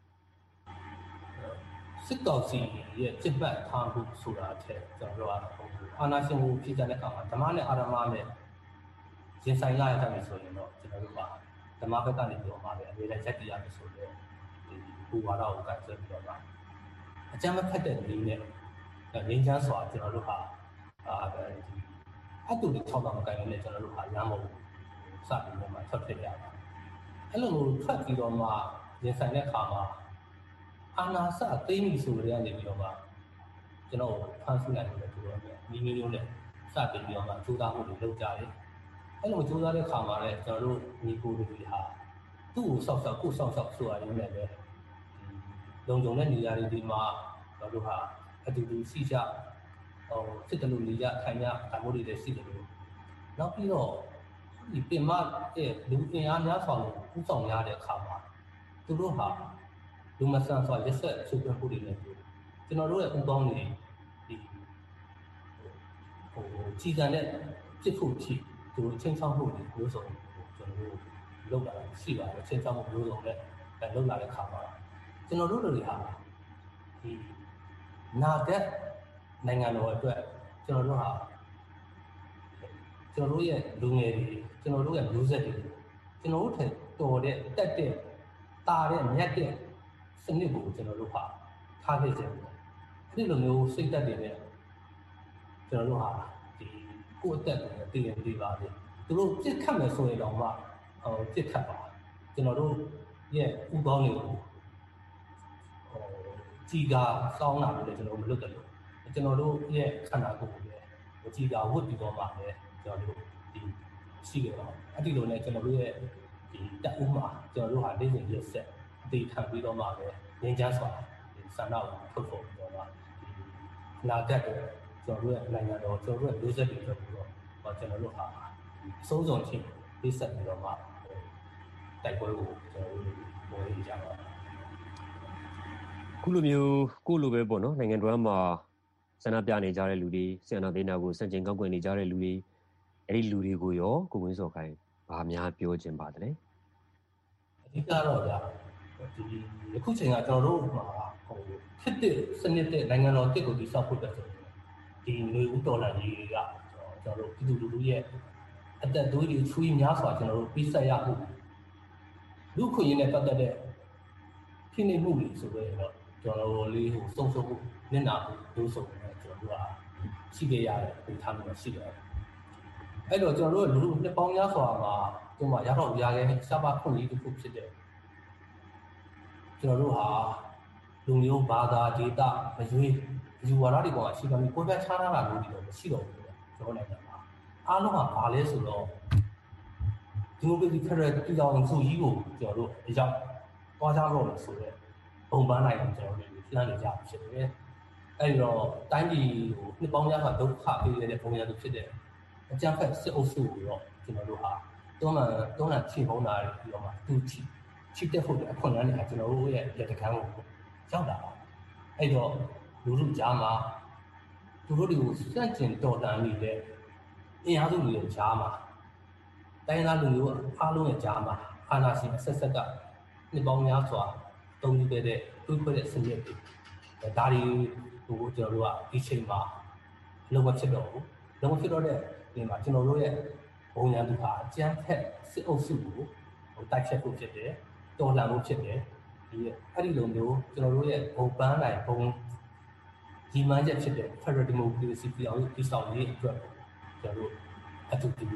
စစ်ကောင်စီရဲ့ပြစ်မှတ်ထားမှုဆိုတာတဲ့ကျွန်တော်တို့ကအာဏာရှင်ကိုပြည်တဲ့အခါမှာဓမ္မနဲ့အာရမနဲ့ရင်ဆိုင်ရတဲ့ဆိုရင်တော့ကျွန်တော်တို့ကဓမ္မဘက်ကနေပြောမှာပဲအများကြီးရက်တည်ရမယ်ဆိုတော့ဒီဘူဝါဒကိုကန့်ဆွဲပြီးတော့အကြမ်းမဖက်တဲ့နည်းနဲ့ငင်းချမ်းစွာကျွန်တော်တို့ဟာအာဒီအတူတူထောက်တော့မကိုင်းနဲ့ကျွန်တော်တို့ဟာလမ်းပေါ်စပြီးတော့မှထွက်ဖြစ်ရတာအဲ့လိုမျိုးထွက်ပြီးတော့မှရင်ဆိုင်တဲ့အခါမှာအာနာစအသိမိဆိုတဲ့ကနေပြီးတော့မှကျွန်တော်ဖန်ဆင်းနိုင်တယ်ဆိုတော့မိမိမျိုးနဲ့စတင်ပြီးတော့မှကြိုးစားမှုတွေလုပ်ကြတယ်အဲ့လိုကြိုးစားတဲ့အခါမှာလည်းကျွန်တော်တို့ညီကိုတွေဟာသူ့ကိုစောက်စောက်ကိုစောက်စောက်ဆိုတာရင်းနဲ့ပဲလုံခြုံတဲ့နေရာတွေဒီမှာကျွန်တော်တို့ဟာအတူတူစီကြဟိုစစ်တလူနေရထိုင်ရဒါမျိုးတွေလည်းရှိတယ်လို့နောက်ပြီးတော့ဒီပင်မတဲ့လူအင်အားများစွာကိုဥဆောင်ရတဲ့အခါမှာသူတို့ဟာလူမဆန်စွာရက်ဆက်ချုပ်ပြမှုတွေနဲ့ကျွန်တော်တို့ရဲ့ဥပေါင်းတွေဒီဟိုကြီးကံတဲ့ဖြစ်ဖို့ရှိသူတို့ချင်းချောင်းမှုတွေမျိုးစုံကျွန်တော်တို့လုပ်လာရှိပါတယ်ချင်းချောင်းမှုမျိုးစုံနဲ့လုပ်လာတဲ့အခါမှာကျွန်တော်တို့တွေဟာဒီနာတဲ့နိုင်ငံတော်အတွက်ကျွန်တော်တို့ဟာကျွန်တော်တို့ရဲ့လူငယ်တွေကျွန်တော်တို့ရဲ့မျိုးဆက်တွေကျွန်တော်တို့ထက်တော်တဲ့တက်တဲ့တာတဲ့မြတ်တဲ့စနစ်ကိုကျွန်တော်တို့ဟာထားခဲ့ကြတယ်အဲ့ဒီလိုမျိုးစိတ်သက်တွေနဲ့ကျွန်တော်တို့ဟာဒီကိုယ့်အသက်ကိုတည်ရင်တည်ပါလေသူတို့ပြစ်ခတ်မယ်ဆိုရင်တော့မှဟိုပြစ်ခတ်ပါကျွန်တော်တို့ရဲ့ဥပေါင်းတွေကိုဟိုကြီးကစောင်းလာလို့လည်းကျွန်တော်မလွတ်တယ်လို့ကျွန်တော်တို့ရဲ့ခန္ဓာကိုယ်ကိုလည်းကြီးကဝတ်ပြီးတော့မှလည်းကျွန်တော်တို့ဒီရှိကြတော့အဲ့ဒီလိုနဲ့ကျွန်တော်တို့ရဲ့ဒီတက်ဥမှာကျွန်တော်တို့ဟာနေ့စဉ်ရက်ဆက်အသေးခံပြီးတော့မှလည်းငင်းချမ်းစွာဒီဆန္ဒကိုထုတ်ဖော်ပြီးတော့မှဒီနာဂတ်တွေကျွန်တော်တို့ရဲ့နိုင်ငံတော်ကျွန်တော်တို့ရဲ့မျိုးဆက်တွေအတွက်ပြီးတော့ကျွန်တော်တို့ဟာအဆုံးစွန်ချင်းပြဆက်ပြီးတော့မှတိုက်ပွဲကိုကျွန်တော်တို့ပေါ်ရကြပါခုလိုမျိုးကိုလိုပဲပေါ့နော်နိုင်ငံတော်မှာဆန္ဒပြနေကြတဲ့လူတွေဆန္ဒဒေနာကိုစန့်ကျင်ကောက်ကွယ်နေကြတဲ့လူတွေအဲ့ဒီလူတွေကိုရောကိုဝင်းစော်ခိုင်ဘာများပြောချင်ပါတယ်လဲအဓိကတော့ဗျာဒီအခုချိန်ကကျွန်တော်တို့မှာဟိုဖြစ်တဲ့စနစ်တဲ့နိုင်ငံတော်တစ်ကိုတည်ဆောက်ဖို့အတွက်ဆိုဒီလူဦးတော်လှန်ရေးကကျွန်တော်တို့ပြည်သူလူထုရဲ့အသက်သွေးတွေချွေးများစွာကျွန်တော်တို့ပြီးဆက်ရမှုလူခွင့်ရင်းနဲ့ပတ်သက်တဲ့ဖိနှိပ်မှုတွေဆိုတော့ကျွန်တော်လေးဟိုစုံစုံမှုနစ်နာမှုလို့ဆိုတော့ကျွန်တော်တို့ကရှိခဲ့ရတဲ့ပုံထားမျိုးရှိတယ်အဲ့တော့ကျွန်တော်တို့လူလူနှစ်ပေါင်းများစွာမှာဒီမှာရတော့ရခဲ့စပါခွင့်ရေးတစ်ခုဖြစ်တဲ့ကျွန်တော်တို့ဟာလူမျိုးဘာသာဒေသမရွေးယူဝါဒတွေပေါ်မှာရှိပါပြီကိုယ်ပဲခြားထားတာမျိုးတွေတော့မရှိတော့ဘူးကျွန်တော်နိုင်ငံမှာအားလုံးကဘာလဲဆိုတော့ဒီမိုကရေစီဖက်ဒရယ်ပြည်ထောင်စုကြီးကိုကျွန်တော်တို့အရောက်သွားကြတော့လို့ဆိုတော့ပုံပန်းနိုင်အောင်ကျွန်တော်တို့plan နေကြဖြစ်တယ်အဲ့တော့တိုင်းပြည်ကိုနှစ်ပေါင်းများစွာဒုက္ခပေးရတဲ့ပုံစံမျိုးဖြစ်တဲ့အကြမ်းဖက်စစ်အုပ်စုကိုတော့ကျွန်တော်တို့ဟာတွန်းလှန်တွန်းလှန်ချိန်ပုံးတာပြီးတော့မှသူချီချစ်တဲ့ဖို့အခွင့်အရေးကကျွန်တော်တို့ရဲ့လက်တကမ်းကိုရောက်လာပါအဲ့တော့လူလူကြားမှာသူတို့တွေကိုစန့်ကျင်တော်လှန်နေတဲ့အင်အားစုတွေရဲ့ကြားမှာတိုင်းသားလူမျိုးအားလုံးရဲ့ကြားမှာအာဏာရှင်အဆက်ဆက်ကနှစ်ပေါင်းများစွာတုံ့ပြန်တဲ့တွေးခွဲတဲ့စနစ်တွေဒါတွေကိုကျွန်တော်တို့ကဒီချိန်မှာလုံးဝဖြစ်တော့ဘူးလုံးဝဖြစ်တော့တဲ့ဒီမှာကျွန်တော်တို့ရဲ့ဘုံရန်သူဟာအကျန်းဖက်စစ်အုပ်စုကိုဟိုတိုက်ဖြတ်ဖို့ဖြစ်တယ်တော်လှန်ဖို့ဖြစ်တယ်ဒီအဲ့ဒီလိုမျိုးကျွန်တော်တို့ရဲ့ဘုံပန်းနိုင်ဘုံဒီမှန်းချက်ဖြစ်တဲ့ Federal Democracy ပြောင်းရေးတည်ဆောက်ရေးအတွက်ကျွန်တော်တို့အတူတူ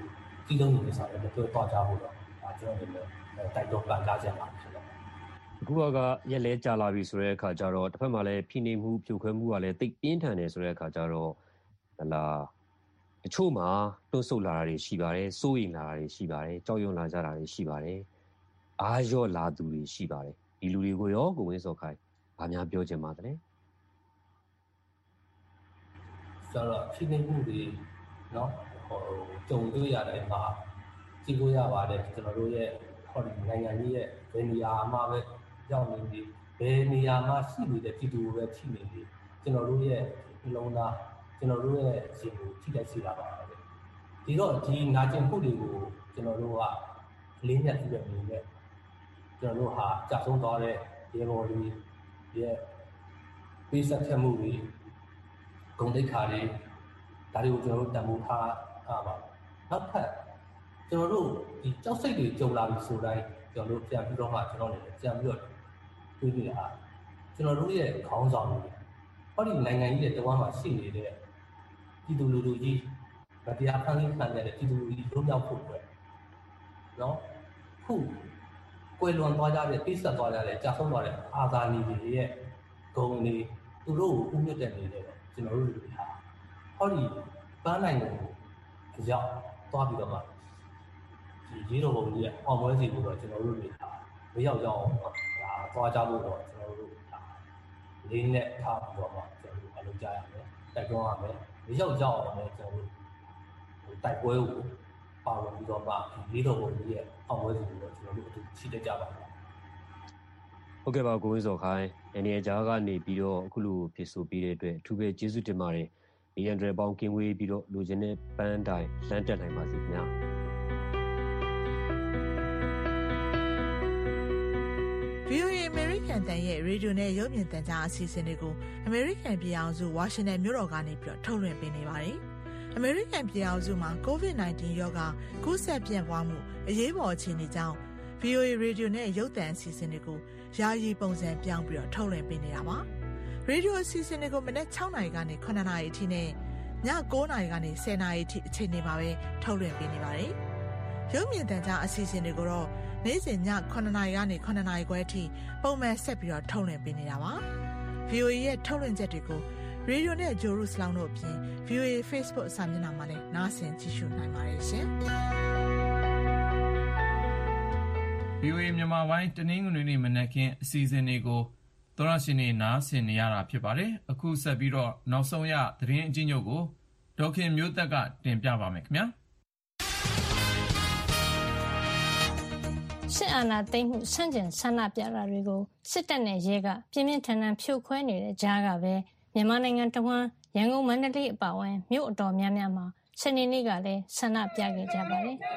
စီလုံးနေတဲ့ဆောင်လည်းပြောတော့ကြဖို့တော့ဒါကျွန်တော်တို့လည်းတိုက်တော့ပန်ကြားချက်ပါဖြစ်တယ်အခုကရက်လဲကြာလာပြီဆိုတဲ့အခါကျတော့တစ်ဖက်မှာလည်းဖိနှိပ်မှုဖြိုခွဲမှုကလည်းတိတ်ပြင်းထန်တယ်ဆိုတဲ့အခါကျတော့ဟလာတချို့မှာတွန့်ဆုတ်လာတာတွေရှိပါတယ်စိုးရိမ်လာတာတွေရှိပါတယ်ကြောက်ရွံ့လာကြတာတွေရှိပါတယ်အားရော့လာသူတွေရှိပါတယ်ဒီလူတွေကိုရောကိုဝင်းစောခိုင်ဘာများပြောချင်ပါသလဲဆိုတော့ဖိနှိပ်မှုတွေเนาะဟိုကြုံတွေ့ရတဲ့မှာကြည့်လို့ရပါတယ်ကျွန်တော်တို့ရဲ့ဟောဒီနိုင်ငံကြီးရဲ့ဘယ်နေရာမှာပဲရောက်နေပြီဘယ်နေရာမှာရှိနေတဲ့ပြည်သူတွေပဲထိနေပြီကျွန်တော်တို့ရဲ့နှလုံးသားကျွန်တော်တို့ရဲ့ရှင်ကိုထိတိုက်စီတာပါပဲဒီတော့ဒီနာကျင်မှုတွေကိုကျွန်တော်တို့ကလေးညက်ကြည့်ရနေတယ်ကျွန်တော်တို့ဟာကြာဆုံးသွားတဲ့ရေဘော်တွေရဲ့ပေးဆက်ချက်မှုတွေဂုဏ်သိက္ခာတွေဒါတွေကိုကျွန်တော်တို့တန်ဖိုးထားအားပါနောက်ထပ်ကျွန်တော်တို့ဒီကြောက်စိတ်တွေကြုံလာပြီဆိုတိုင်းကျွန်တော်တို့ပြန်ပြီးတော့မှကျွန်တော်လည်းပြန်ပြီးတော့တွေးကြည့်တာကျွန်တော်တို့ရဲ့ခေါင်းဆောင်တွေဟောဒီနိုင်ငံကြီးရဲ့တဝမ်းမှာရှိနေတဲ့ပြည်သူလူထုကြီးဗတရားဖန်ဆီးခံရတဲ့ပြည်သူလူထုကြီးလုံးရောက်ဖို့အတွက်နော်ခုကွယ်လွန်သွားကြတဲ့ပိဆက်သွားကြတဲ့ကြာဆုံးသွားတဲ့အာဇာနည်တွေရဲ့ဂုဏ်တွေသူတို့ကိုဥမြင့်တဲ့နေတယ်ကျွန်တော်တို့လူတွေဟာဟောဒီပန်းနိုင်ကိုရောက်သွားပြီးတော့မှဒီရေတော်ဘုံကြီးရဲ့အောင်ပွဲစီကိုတော့ကျွန်တော်တို့တွေဟာမရောက်ကြအောင်ဒါသွားကြဖို့တော့ကျွန်တော်တို့ဒါလေးနဲ့ထားပြီးတော့မှကျွန်တော်တို့အလုပ်ကြရမယ်တိုက်တွန်းရမယ်မရောက်ကြအောင်လည်းကျွန်တော်တို့တိုက်ပွဲကိုပါဝင်ပြီးတော့မှဒီရေတော်ဘုံကြီးရဲ့အောင်ပွဲစီကိုတော့ကျွန်တော်တို့အတူရှိတတ်ကြပါမယ်ဟုတ်ကဲ့ပါကိုဝင်းစောခိုင်အနေအကြားကနေပြီးတော့အခုလိုဖြစ်ဆိုပြီးတဲ့အတွက်အထူးပဲကျေးဇူးတင်ပါတယ်ဒီအန်ဒရယ်ပေါင်းကင်းဝေးပြီးတော့လူချင်းနဲ့ပန်းတိုင်လမ်းတက်နိုင်ပါစေခင်ဗျာဗီအိုအေ American တန်ရဲ့ရေဒီယိုနဲ့ရုပ်မြင်သံကြားအစီအစဉ်တွေကို American ပြည်အောင်စုဝါရှင်တန်မြို့တော်ကနေပြီးတော့ထုတ်လွှင့်ပေးနေပါတယ်။ American ပြည်အောင်စုမှာ ကိုဗစ် နာင်းတီး ရောဂါကူးစက်ပြန့်ပွားမှုအရေးပေါ်အခြေအနေကြောင့် ဗီအိုအေ ရေဒီယိုနဲ့ရုပ်သံအစီအစဉ်တွေကိုယာယီပုံစံပြောင်းပြီးတော့ထုတ်လွှင့်ပေးနေတာပါ။ ရေဒီယိုအစီအစဉ်တွေကိုမနက်၆နာရီကနေ၇နာရီအထိနဲ့ည၉နာရီကနေ၁၀နာရီအထိအချိန်တွေမှာပဲထုတ်လွှင့်ပေးနေပါတယ်။ရုပ်မြင်သံကြားအစီအစဉ်တွေကိုတော့နေ့စဉ်ည9နာရီကနေ9နာရီခွဲအထိပုံမှန်ဆက်ပြီးတော့ထုတ်လွှင့်ပေးနေတာပါ။ ဗီအိုအေ ရဲ့ထုတ်လွှင့်ချက်တွေကိုရေဒီယိုနဲ့ဂျိုရုစလောင်းတို့အပြင် ဗီအိုအေ Facebook စာမျက်နှာမှာလည်းနားဆင်ကြည့်ရှုနိုင်ပါတယ်ရှင်။ဗီအိုအေမြန်မာပိုင်းတနင်္ဂနွေနေ့မနက်ခင်းအစီအစဉ်တွေကိုသောရရှင်နေနားဆင်နေရတာဖြစ်ပါတယ်။အခုဆက်ပြီးတော့နောက်ဆုံးရသတင်းအကျဉ်းချုပ်ကိုဒေါခင်မျိုးသက်ကတင်ပြပါမယ်ခင်ဗျာ။စစ်အာဏာသိမ်းမှုဆန့်ကျင်ဆန္ဒပြတာတွေကိုစစ်တပ်နဲ့ရဲကပြင်းပြင်းထန်ထန်ဖြိုခွဲနေတဲ့ကြားကပဲမြန်မာနိုင်ငံတဝန်းရန်ကုန်မန္တလေးအပါအဝင်မြို့အတော်များများမှာစနေနေ့ကလည်းဆန္ဒပြခဲ့ကြပါတယ်။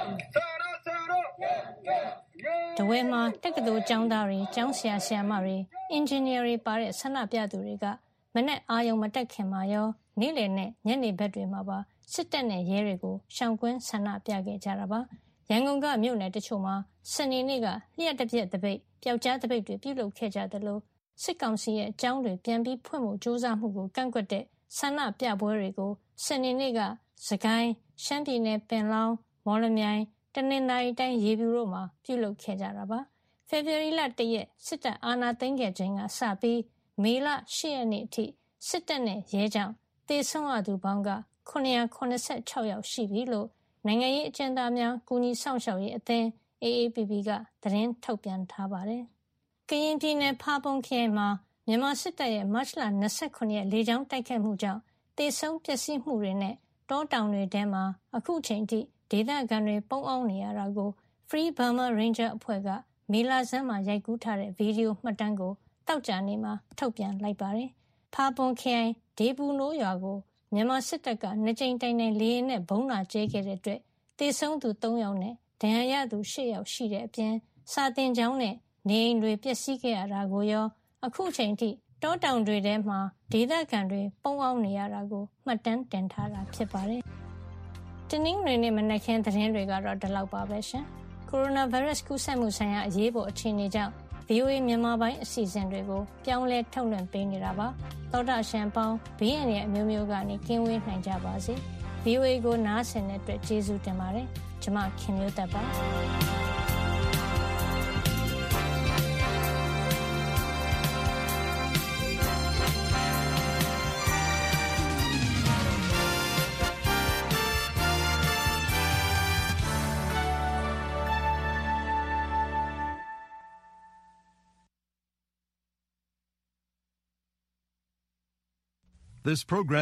တဝဲမှာတက္ကသိုလ်ကျောင်းသားတွေကျောင်းဆရာဆရာမတွေအင်ဂျင်နီယာတွေပါတဲ့ဆန္ဒပြသူတွေကမနေ့အာရုံမတက်ခင်မှာရောနေ့လယ်နဲ့ညနေဘက်တွေမှာပါစစ်တပ်နဲ့ရဲတွေကိုရှောင်ကွင်းဆန္ဒပြခဲ့ကြတာပါ။ရန်ကုန်ကမြို့နယ်တချို့မှာစနေနေ့ကလျှက်တစ်ပြက်တစ်ပိတ်ပျောက်ကြားတစ်ပိတ်တွေပြုလုပ်ခဲ့ကြတယ်လို့စစ်ကောင်စီရဲ့အကြောင်းတွေပြန်ပြီးဖွင့်ဖို့ကြိုးစားမှုကိုကန့်ကွက်တဲ့ဆန္ဒပြပွဲတွေကိုစနေနေ့ကစကိုင်းရှမ်းပြည်နယ်ပင်လောင်းမော်လမြိုင်တနင်္သာရီတိုင်းရေပြူတို့မှာပြုလုပ်ခဲ့ကြတာပါ။ဖေဖော်ဝါရီလတရက်စစ်တပ်အာဏာသိမ်းခဲ့ခြင်းကစပြီးမေလ၈ရက်နေ့အထိစစ်တပ်နဲ့ရဲကြောင့်တေဆုံးရသူပေါင်းကခုနှစ်ရာခုနှစ်ဆယ့်ခြောက်ယောက်ရှိပြီလို့နိုင်ငံရေးအကျဉ်းသားများကူညီဆောင်ရှောက်ရေးအသင်း အေအေပီပီ ကသတင်းထုတ်ပြန်ထားပါတယ်။ကရင်ပြည်နယ်ဖာပွန်ခရိုင်မှာမြန်မာစစ်တပ်ရဲ့မတ်လ၂၇ရက်လေကြောင်းတိုက်ခိုက်မှုကြောင့်တေဆုံးပျက်စီးမှုတွေနဲ့တောတောင်တွေထဲမှာအခုချိန်ထိဒေသခံတွေပုန်းအောင်းနေရတာကို Free Burma Ranger အဖွဲ့ကမေလဆန်းမှာရိုက်ကူးထားတဲ့ဗီဒီယိုမှတ်တမ်းကိုတောက်ကြနေမှာထုတ်ပြန်လိုက်ပါတယ်။ဖာပွန်ခရိုင်ဒေပူနိုးရွာကိုမြန်မာစစ်တပ်ကနှစ်ကြိမ်တိုင်တိုင်လေယာဉ်နဲ့ဘုံးလာကျဲခဲ့တဲ့အတွက်တေဆုံးသူ၃ယောက်နဲ့ဒဏ်ရာရသူ၈ယောက်ရှိတဲ့အပြင်စာတင်ကျောင်းနဲ့နေအိမ်တွေပျက်စီးခဲ့ရတာကိုရောအခုချိန်ထိတောတောင်တွေထဲမှာဒေသခံတွေပုန်းအောင်းနေရတာကိုမှတ်တမ်းတင်ထားတာဖြစ်ပါတယ်။တနင်္ဂနွေနေ့မနက်ခင်းသတင်းတွေကတော့ဒီလောက်ပါပဲရှင်။ကိုရိုနာဗိုင်းရပ်စ်ကူးစက်မှုဆိုင်ရာအရေးပေါ်အခြေအနေကြောင့် ဗီအိုအေမြန်မာပိုင်းအစီအစဉ်တွေကိုပြောင်းလဲထုတ်လွှင့်ပေးနေတာပါ။သောတာရှင်ပေါင်းဘေးရန်ရဲ့အမျိုးမျိုးကနေကင်းဝေးနိုင်ကြပါစေ။ဗီအိုအေ ကိုနားဆင်တဲ့အတွက်ကျေးဇူးတင်ပါတယ်။ကျွန်မခင်မျိုးသက်ပါ။ This program